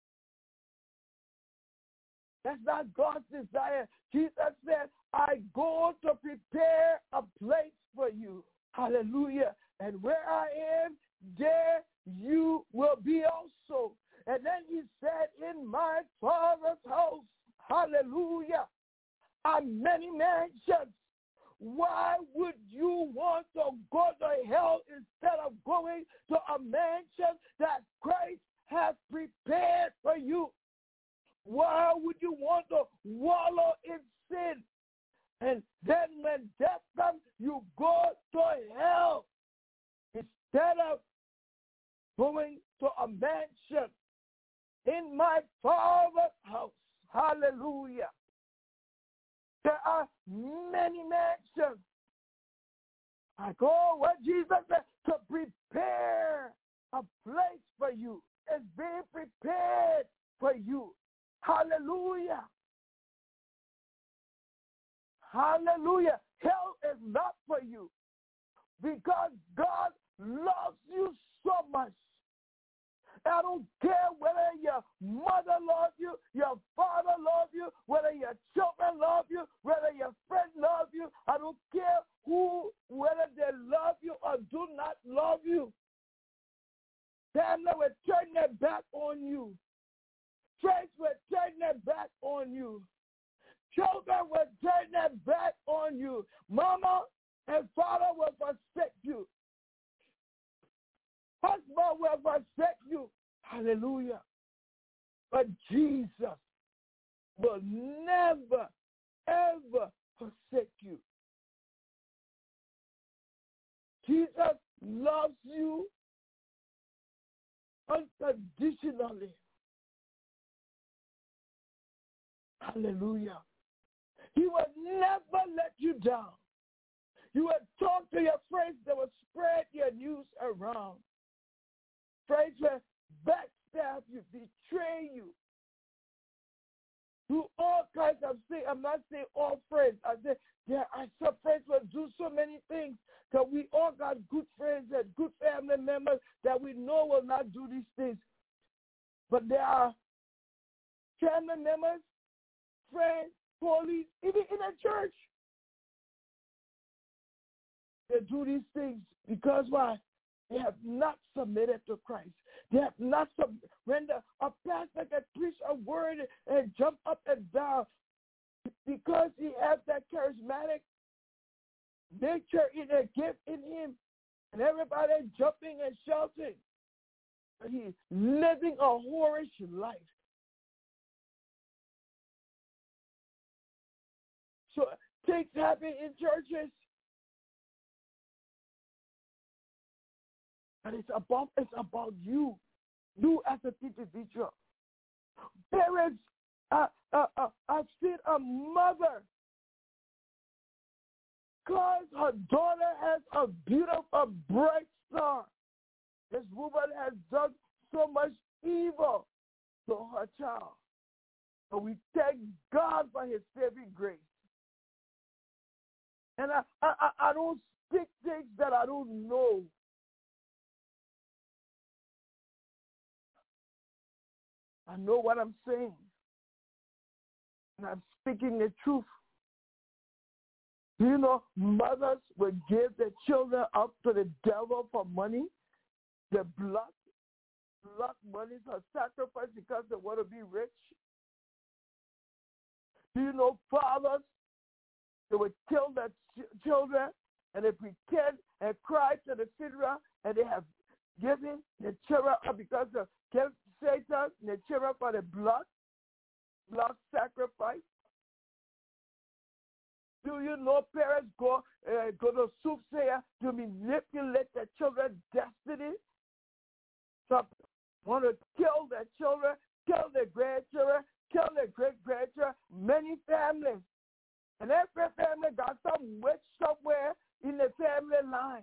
That's not God's desire. Jesus said, I go to prepare a place for you. Hallelujah. And where I am, there you will be also. And then he said, in my Father's house, hallelujah, are many mansions. Why would you want to go to hell instead of going to a mansion that Christ has prepared for you? Why would you want to wallow in going to a mansion in my Father's house. Hallelujah. There are many mansions. I go what Jesus said, to prepare a place for you. It's being prepared for you. Hallelujah. Hallelujah. Hell is not for you because God loves you so much. I don't care whether your mother loves you, your father loves you, whether your children love you, whether your friends love you. I don't care who, whether they love you or do not love you. Family will turn their back on you. Friends will turn their back on you. Children will turn their back on you. Mama and father will forsake you. Husband will forsake you. Hallelujah. But Jesus will never, ever forsake you. Jesus loves you unconditionally. Hallelujah. He will never let you down. You will talk to your friends that will spread your news around. Friends will backstab you, betray you, do all kinds of things. I'm not saying all friends. I say there are some friends who do so many things that we all got good friends and good family members that we know will not do these things. But there are family members, friends, police, even in a church. They do these things because why? They have not submitted to Christ. They have not submitted. When the, a pastor can preach a word and jump up and down because he has that charismatic nature in a gift in him, and everybody jumping and shouting, but he's living a whorish life. So things happen in churches. And it's about it's about you, you as an individual. Parents, uh, uh, uh, I've seen a mother because her daughter has a beautiful, bright star. This woman has done so much evil to her child. But we thank God for his saving grace. And I, I, I don't speak things that I don't know. I know what I'm saying. And I'm speaking the truth. You know, mothers will give their children up to the devil for money. They block, block money for sacrifice because they want to be rich. Do you know fathers, they would kill their ch- children and they pretend and cry to the funeral and they have given their children up because of Satan and their children for the blood, blood sacrifice. Do you know parents go uh, go to soothsayer to manipulate their children's destiny? Some want to kill their children, kill their grandchildren, kill their great-grandchildren, many families. And every family got some witch somewhere in the family line.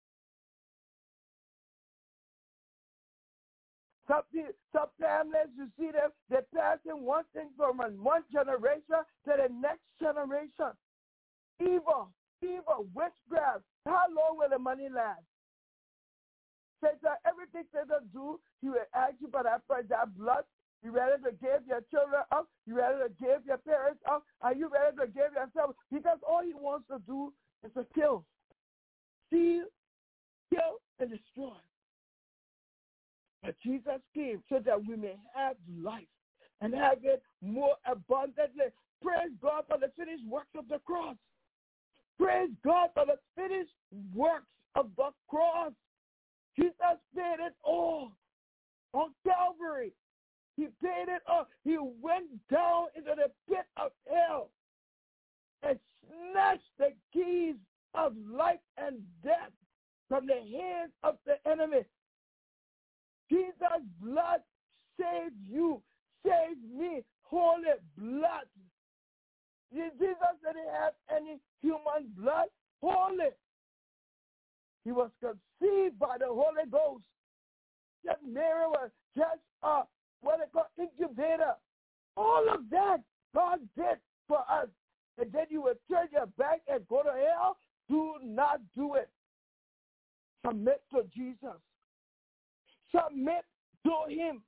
Some, some families, you see them, they're passing one thing from one generation to the next generation. Evil, evil, witchcraft. How long will the money last? Satan, everything Satan do, he will ask you for that, for that blood. You ready to give your children up? You ready to give your parents up? Are you ready to give yourself? Because all he wants to do is to kill, steal, kill, and destroy. But Jesus came so that we may have life and have it more abundantly. Praise God for the finished works of the cross. Praise God for the finished works of the cross. Jesus paid it all on Calvary. He paid it all. He went down into the pit of hell and snatched the keys of life and death from the hands of the enemy. blood saved you, saved me. Holy blood. Did Jesus didn't have any human blood? Holy. He was conceived by the Holy Ghost. Just Mary was just a, what they call incubator. All of that God did for us. And then you will turn your back and go to hell? Do not do it. Submit to Jesus. Submit to him.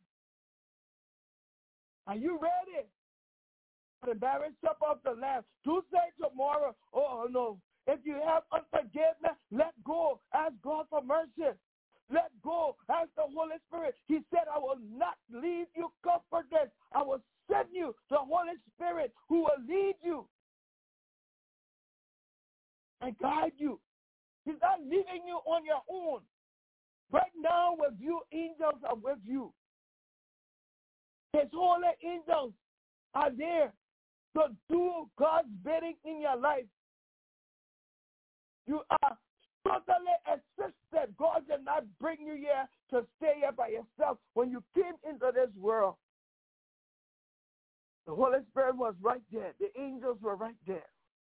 Are you ready for the marriage supper of the Lamb? Do say tomorrow, oh no. If you have unforgiveness, let go. Ask God for mercy. Let go. Ask the Holy Spirit. He said, I will not leave you comfortless. I will send you the Holy Spirit who will lead you and guide you. He's not leaving you on your own. Right now with you, angels are with you. His holy angels are there to do God's bidding in your life. You are totally assisted. God did not bring you here to stay here by yourself. When you came into this world, the Holy Spirit was right there. The angels were right there.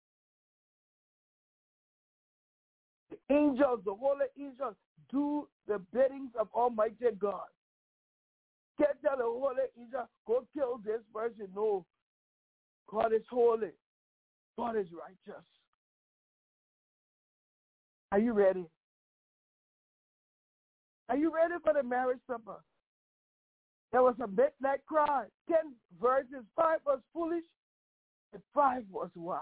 The angels, the holy angels, do the biddings of Almighty God. Can't tell the holy angel, go kill this person. No. God is holy. God is righteous. Are you ready? Are you ready for the marriage supper? There was a midnight cry. Ten verses. Five was foolish and five was wise.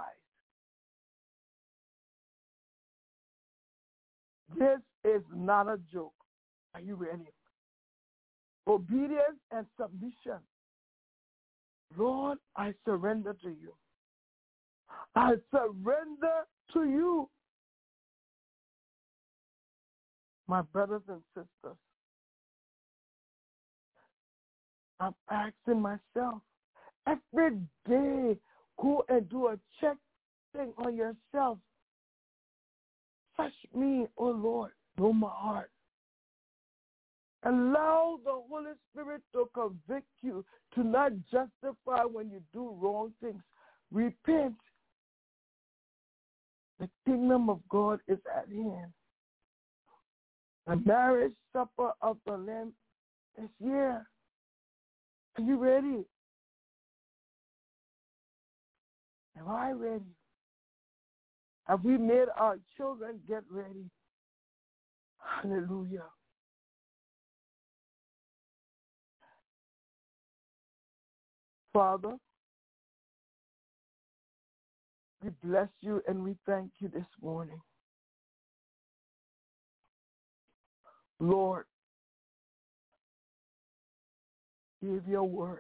This is not a joke. Are you ready? Obedience and submission. Lord, I surrender to you. I surrender to you. My brothers and sisters, I'm asking myself, every day, go and do a check thing on yourself. Touch me, oh Lord, know my heart. Allow the Holy Spirit to convict you, to not justify when you do wrong things. Repent. The kingdom of God is at hand. The marriage supper of the Lamb is here. Are you ready? Am I ready? Have we made our children get ready? Hallelujah. Father, we bless you and we thank you this morning. Lord, give your word.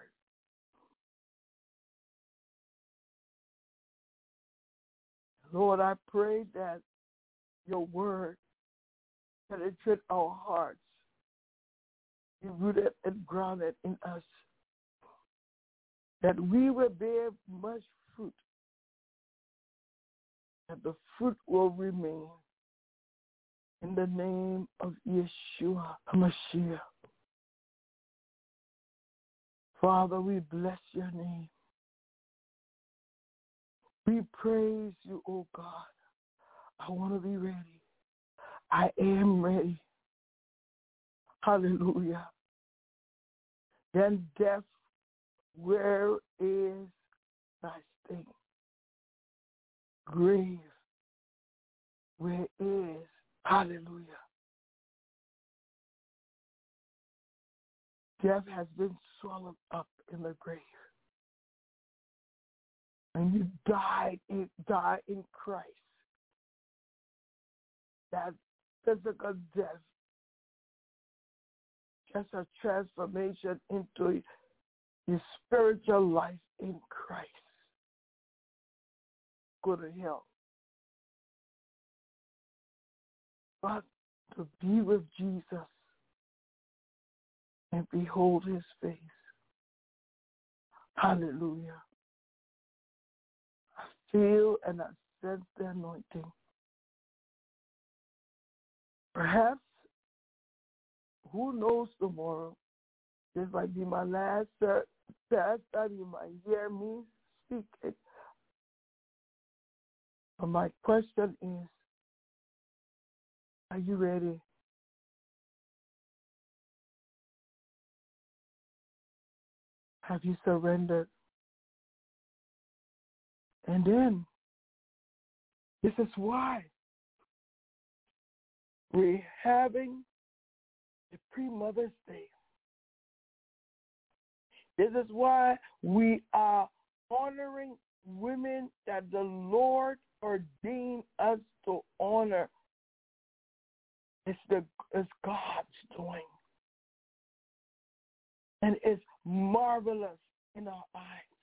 Lord, I pray that your word penetrate our hearts, be rooted and grounded in us, that we will bear much fruit, that the fruit will remain. In the name of Yeshua HaMashiach. Father, we bless your name. We praise you, oh God. I want to be ready. I am ready. Hallelujah. Then death, where is thy sting? Grave, where is, hallelujah. Death has been swallowed up in the grave. And you died in, died in Christ. That physical death, just a transformation into your spiritual life in Christ. Go to hell. But to be with Jesus and behold his face. Hallelujah. I feel and I sense the anointing. Perhaps, who knows tomorrow, This might be my last uh, last time you might hear me speak it. But my question is, are you ready? Have you surrendered? And then, this is why we're having the pre-Mother's Day. This is why we are honoring women that the Lord ordained us to honor. It's, the, it's God's doing. And it's marvelous in our eyes.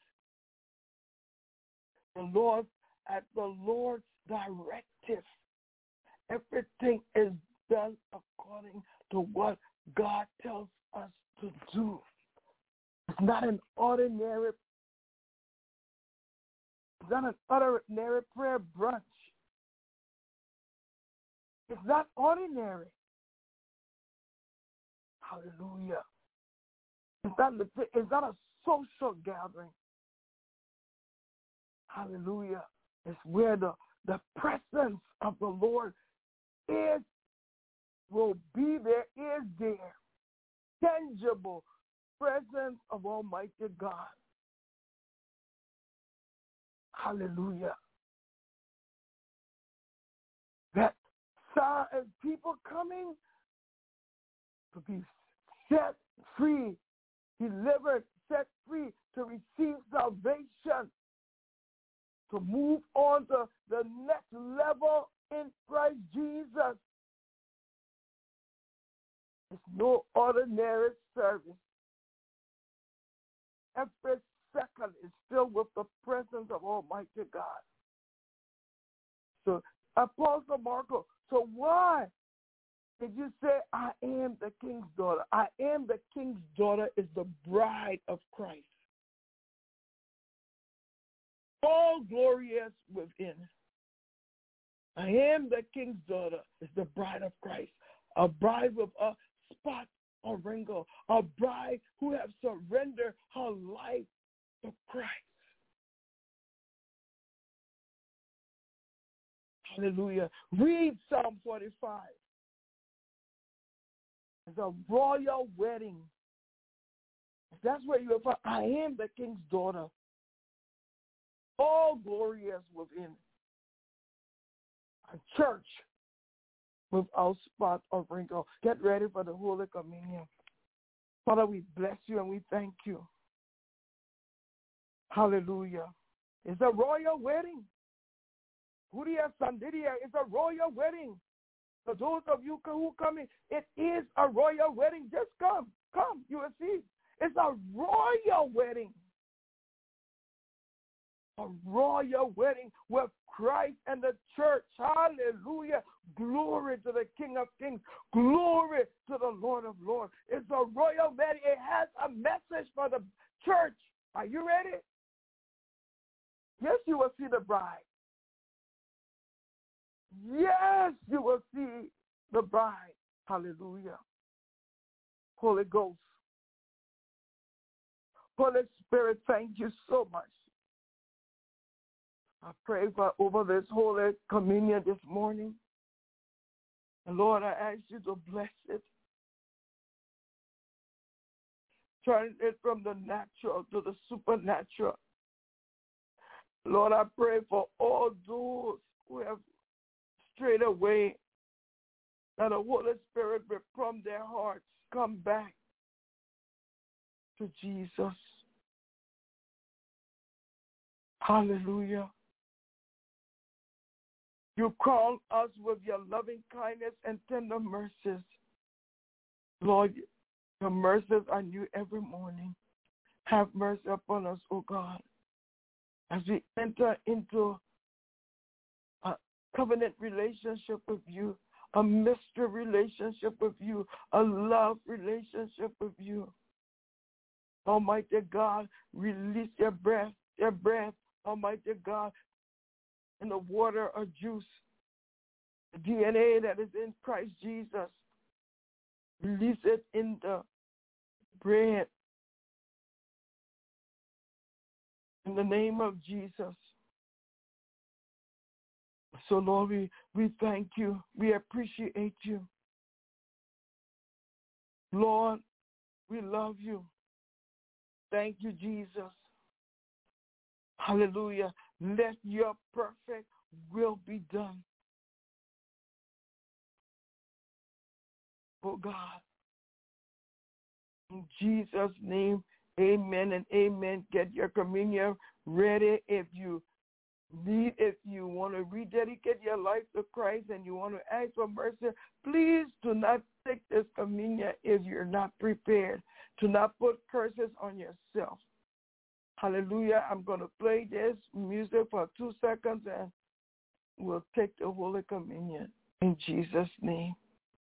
The Lord, at the Lord's directive, everything is done according to what God tells us to do. It's not an ordinary, it's not an ordinary prayer brunch. It's not ordinary. Hallelujah. It's not, it's not a social gathering. Hallelujah. It's where the, the presence of the Lord is, will be there, is there. Tangible presence of Almighty God. Hallelujah. That saw as people coming to be set free, delivered, set free, to receive salvation, to move on to the next level in Christ Jesus. It's no ordinary service. Every second is filled with the presence of Almighty God. So, Apostle Marco, so why did you say, I am the king's daughter? I am the king's daughter is the bride of Christ. All glorious within. I am the king's daughter is the bride of Christ. A bride with a spot or wrinkle. A bride who has surrendered her life to Christ. Hallelujah. Read Psalm forty-five. It's a royal wedding. That's where you will find, I am the king's daughter. All glorious within. A church without spot or wrinkle. Get ready for the Holy Communion. Father, we bless you and we thank you. Hallelujah. It's a royal wedding. Huria Sandiria is a royal wedding. For those of you who come in, it is a royal wedding. Just come. Come. You will see. It's a royal wedding. A royal wedding with Christ and the church. Hallelujah. Glory to the King of Kings. Glory to the Lord of Lords. It's a royal wedding. It has a message for the church. Are you ready? Yes, you will see the bride. Yes, you will see the bride. Hallelujah. Holy Ghost. Holy Spirit, thank you so much. I pray for over this Holy Communion this morning. And Lord, I ask you to bless it. Turn it from the natural to the supernatural. Lord, I pray for all those who have strayed away, that the Holy Spirit will from their hearts come back to Jesus. Hallelujah. You crown us with your loving kindness and tender mercies. Lord, your mercies are new every morning. Have mercy upon us, O God, as we enter into a covenant relationship with you, a mystery relationship with you, a love relationship with you. Almighty God, release your breath, your breath, Almighty God, in the water or juice, the D N A that is in Christ Jesus. Release it in the bread in the name of Jesus. So, Lord, we, we thank you. We appreciate you. Lord, we love you. Thank you, Jesus. Hallelujah. Let your perfect will be done. Oh, God. In Jesus' name, amen and amen. Get your communion ready. If you need, if you want to rededicate your life to Christ and you want to ask for mercy, please do not take this communion if you're not prepared. Do not put curses on yourself. Hallelujah. I'm going to play this music for two seconds and we'll take the Holy Communion in Jesus' name.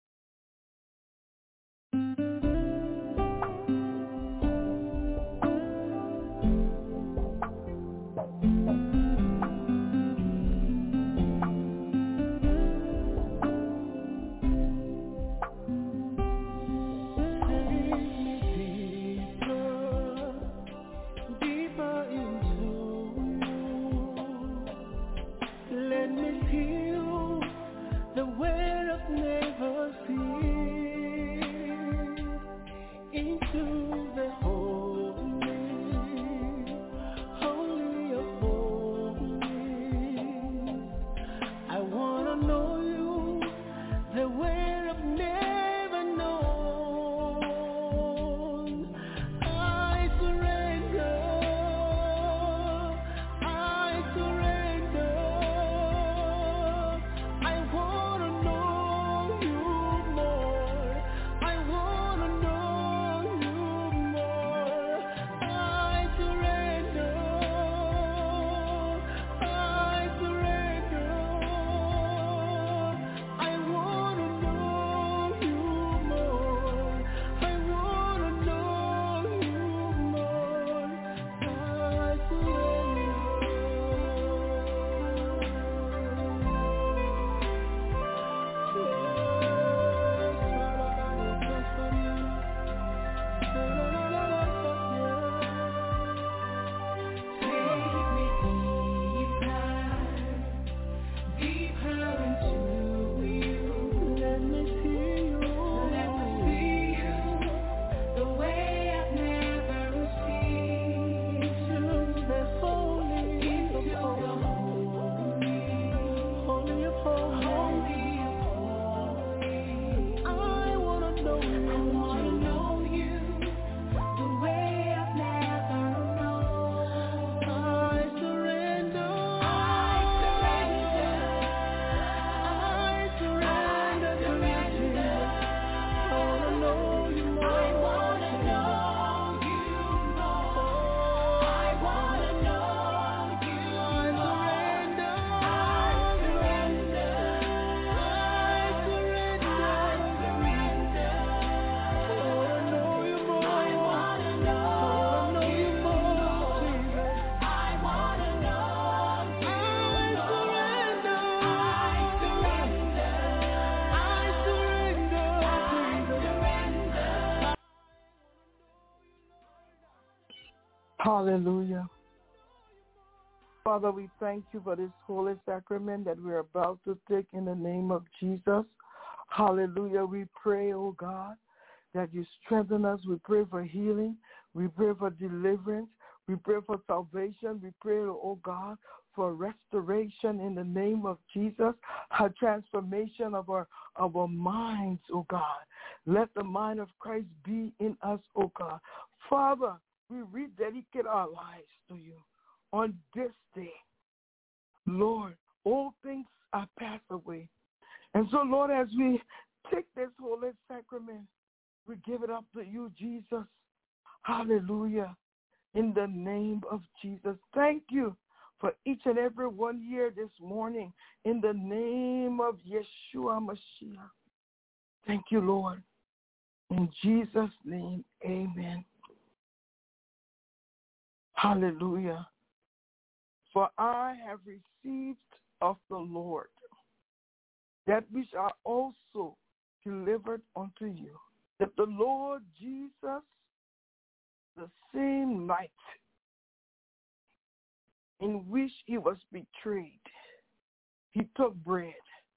Hallelujah. Father, we thank you for this holy sacrament that we're about to take in the name of Jesus. Hallelujah. We pray, oh God, that you strengthen us. We pray for healing. We pray for deliverance. We pray for salvation. We pray, oh God, for restoration in the name of Jesus, a transformation of our, of our minds, oh God. Let the mind of Christ be in us, oh God. Father, we rededicate our lives to you on this day. Lord, all things are passed away. And so, Lord, as we take this holy sacrament, we give it up to you, Jesus. Hallelujah. In the name of Jesus. Thank you for each and every one here this morning. In the name of Yeshua Mashiach. Thank you, Lord. In Jesus' name, amen. Hallelujah. For I have received of the Lord that which I also delivered unto you, that the Lord Jesus, the same night in which he was betrayed, he took bread.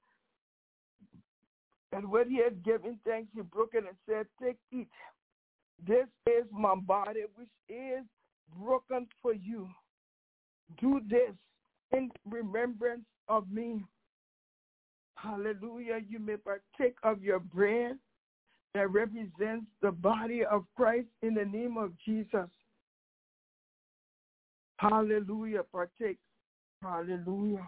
And when he had given thanks, he broke it and said, "Take, eat. This is my body, which is broken for you. Do this in remembrance of me." Hallelujah. You may partake of your bread that represents the body of Christ in the name of Jesus. Hallelujah. Partake. Hallelujah.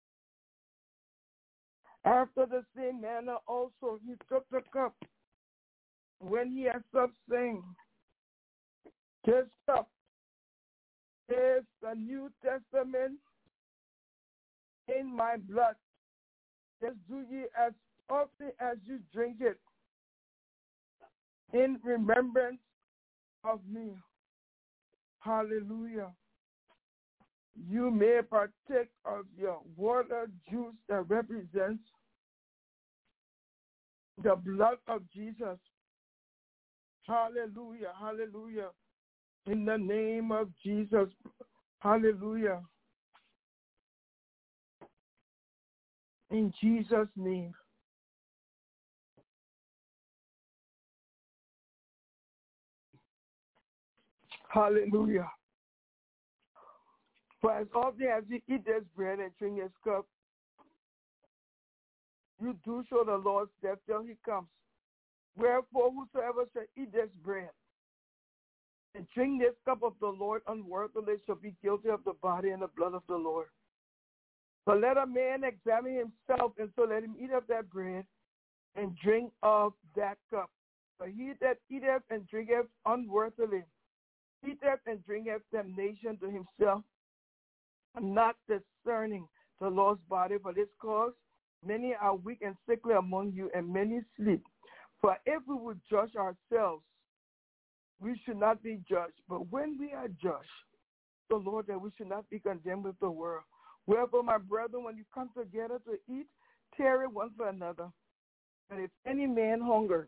After the same manner also he took the cup when he had supped, saying, "This cup is the New Testament in my blood. This do ye as often as you drink it in remembrance of me." Hallelujah. You may partake of your water juice that represents the blood of Jesus. Hallelujah, hallelujah. In the name of Jesus, hallelujah. In Jesus' name. Hallelujah. For as often as you eat this bread and drink this cup, you do show the Lord's death till he comes. Wherefore, whosoever shall eat this bread and drink this cup of the Lord unworthily shall be guilty of the body and the blood of the Lord. But let a man examine himself, and so let him eat of that bread and drink of that cup. For he that eateth and drinketh unworthily eateth and drinketh damnation to himself, not discerning the Lord's body. For this cause many are weak and sickly among you, and many sleep. For if we would judge ourselves, we should not be judged. But when we are judged, the Lord, that we should not be condemned with the world. Wherefore, my brethren, when you come together to eat, tarry one for another. And if any man hunger,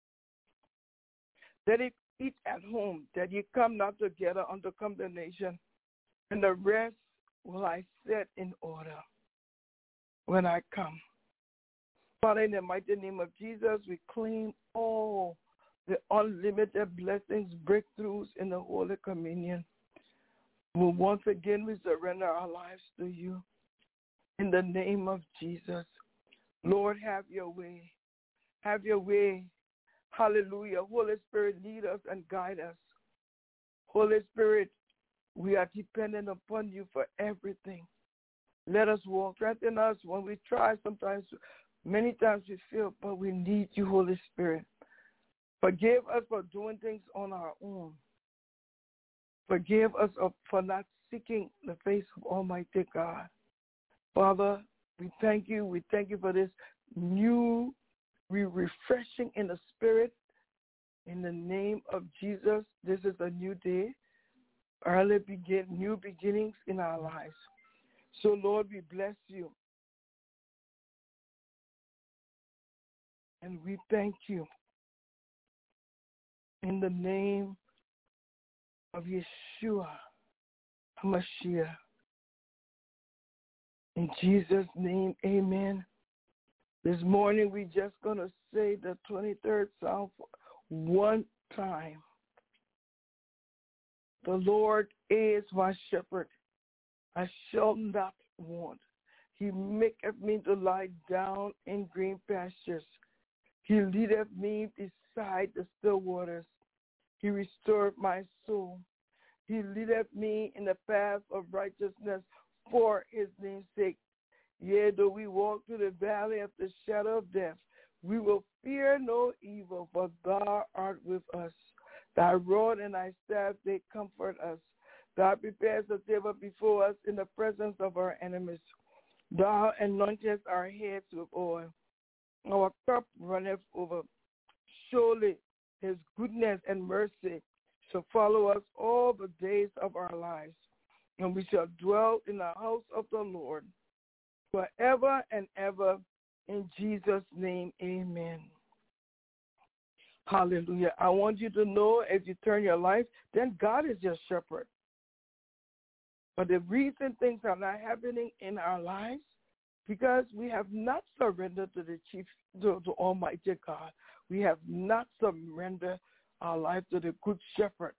let it eat at home, that ye come not together unto condemnation. And the rest will I set in order when I come. Father, in the mighty name of Jesus, we claim all the unlimited blessings, breakthroughs in the Holy Communion. Well, once again, we surrender our lives to you. In the name of Jesus, Lord, have your way. Have your way. Hallelujah. Holy Spirit, lead us and guide us. Holy Spirit, we are dependent upon you for everything. Let us walk. Strengthen us when we try. Sometimes, many times we fail, but we need you, Holy Spirit. Forgive us for doing things on our own. Forgive us for not seeking the face of Almighty God. Father, we thank you. We thank you for this new refreshing in the Spirit. In the name of Jesus, this is a new day. Early begin, new beginnings in our lives. So, Lord, we bless you. And we thank you. In the name of Yeshua HaMashiach. In Jesus' name, amen. This morning, we're just going to say the twenty-third Psalm one time. The Lord is my shepherd. I shall not want. He maketh me to lie down in green pastures. He leadeth me beside the still waters. He restored my soul. He leadeth me in the path of righteousness for his name's sake. Yea, though we walk through the valley of the shadow of death, we will fear no evil, for thou art with us. Thy rod and thy staff, they comfort us. Thou preparest a table before us in the presence of our enemies. Thou anointest our heads with oil. Our cup runneth over. Surely his goodness and mercy shall follow us all the days of our lives, and we shall dwell in the house of the Lord forever and ever. In Jesus' name, amen. Hallelujah. I want you to know as you turn your life, then God is your shepherd. But the reason things are not happening in our lives, because we have not surrendered to the chief, to, to Almighty God. We have not surrendered our life to the good shepherd.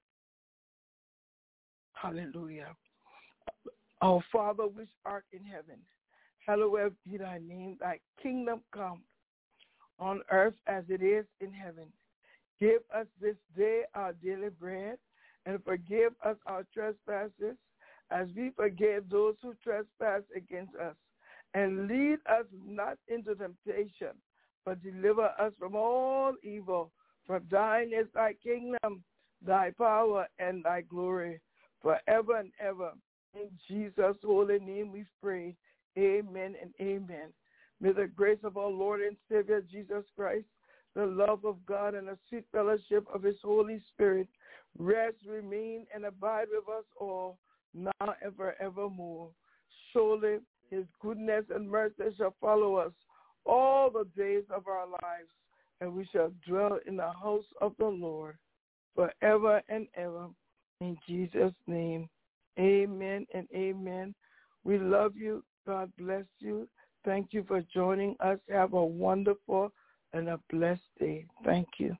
Hallelujah. Our Father which art in heaven, hallowed be thy name. Thy kingdom come on earth as it is in heaven. Give us this day our daily bread, and forgive us our trespasses, as we forgive those who trespass against us. And lead us not into temptation, but deliver us from all evil. For thine is thy kingdom, thy power, and thy glory, forever and ever. In Jesus' holy name we pray. Amen and amen. May the grace of our Lord and Savior Jesus Christ, the love of God, and the sweet fellowship of his Holy Spirit rest, remain, and abide with us all, now and forevermore. Surely his goodness and mercy shall follow us all the days of our lives, and we shall dwell in the house of the Lord forever and ever. In Jesus' name, amen and amen. We love you. God bless you. Thank you for joining us. Have a wonderful and a blessed day. Thank you.